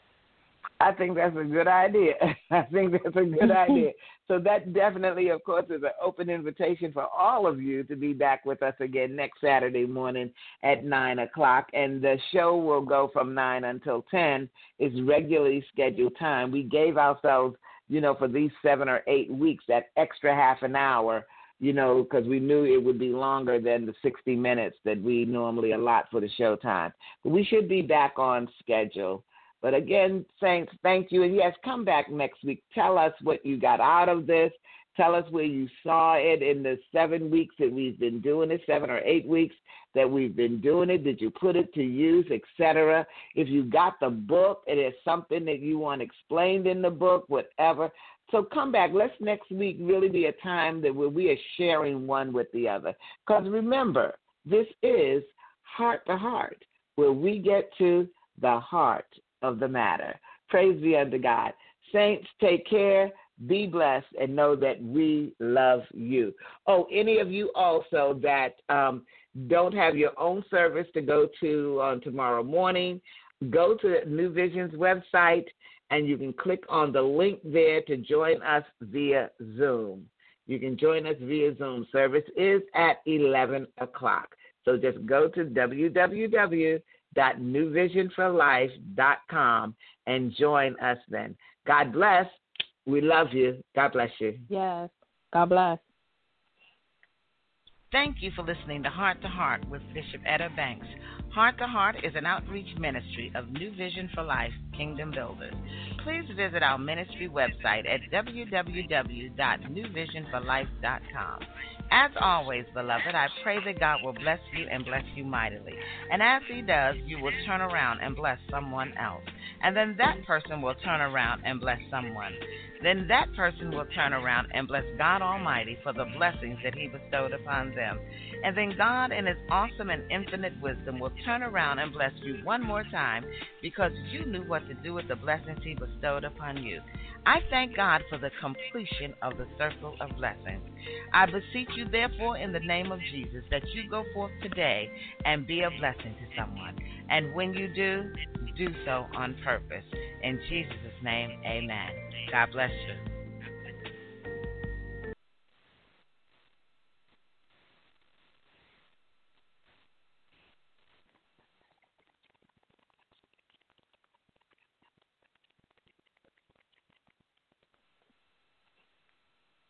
I think that's a good idea. I think that's a good idea. So that definitely, of course, is an open invitation for all of you to be back with us again next Saturday morning at nine o'clock. And the show will go from nine until ten. It's regularly scheduled time. We gave ourselves, you know, for these seven or eight weeks, that extra half an hour, you know, because we knew it would be longer than the sixty minutes that we normally allot for the show time. But we should be back on schedule. But again, Saints, thank you. And yes, come back next week. Tell us what you got out of this. Tell us where you saw it in the seven weeks that we've been doing it, seven or eight weeks that we've been doing it. Did you put it to use, et cetera? If you got the book and there's something that you want explained in the book, whatever. So come back. Let's next week really be a time that where we are sharing one with the other. Because remember, this is heart to heart, where we get to the heart of the matter. Praise be unto God. Saints, take care, be blessed, and know that we love you. Oh, any of you also that um, don't have your own service to go to on tomorrow morning, go to New Vision's website, and you can click on the link there to join us via Zoom. You can join us via Zoom. Service is at eleven o'clock. So just go to w w w dot new vision for life dot com and join us then. God bless. We love you. God bless you. Yes. God bless. Thank you for listening to Heart to Heart with Bishop Etta Banks. Heart to Heart is an outreach ministry of New Vision for Life Kingdom Builders. Please visit our ministry website at w w w dot new vision for life dot com. As always, beloved, I pray that God will bless you and bless you mightily. And as He does, you will turn around and bless someone else. And then that person will turn around and bless someone. Then that person will turn around and bless God Almighty for the blessings that He bestowed upon them. And then God, in His awesome and infinite wisdom, will turn around and bless you one more time because you knew what to do with the blessings He bestowed upon you. I thank God for the completion of the circle of blessings. I beseech you, therefore, in the name of Jesus, that you go forth today and be a blessing to someone. And when you do, do so on purpose. In Jesus' name, amen. God bless you.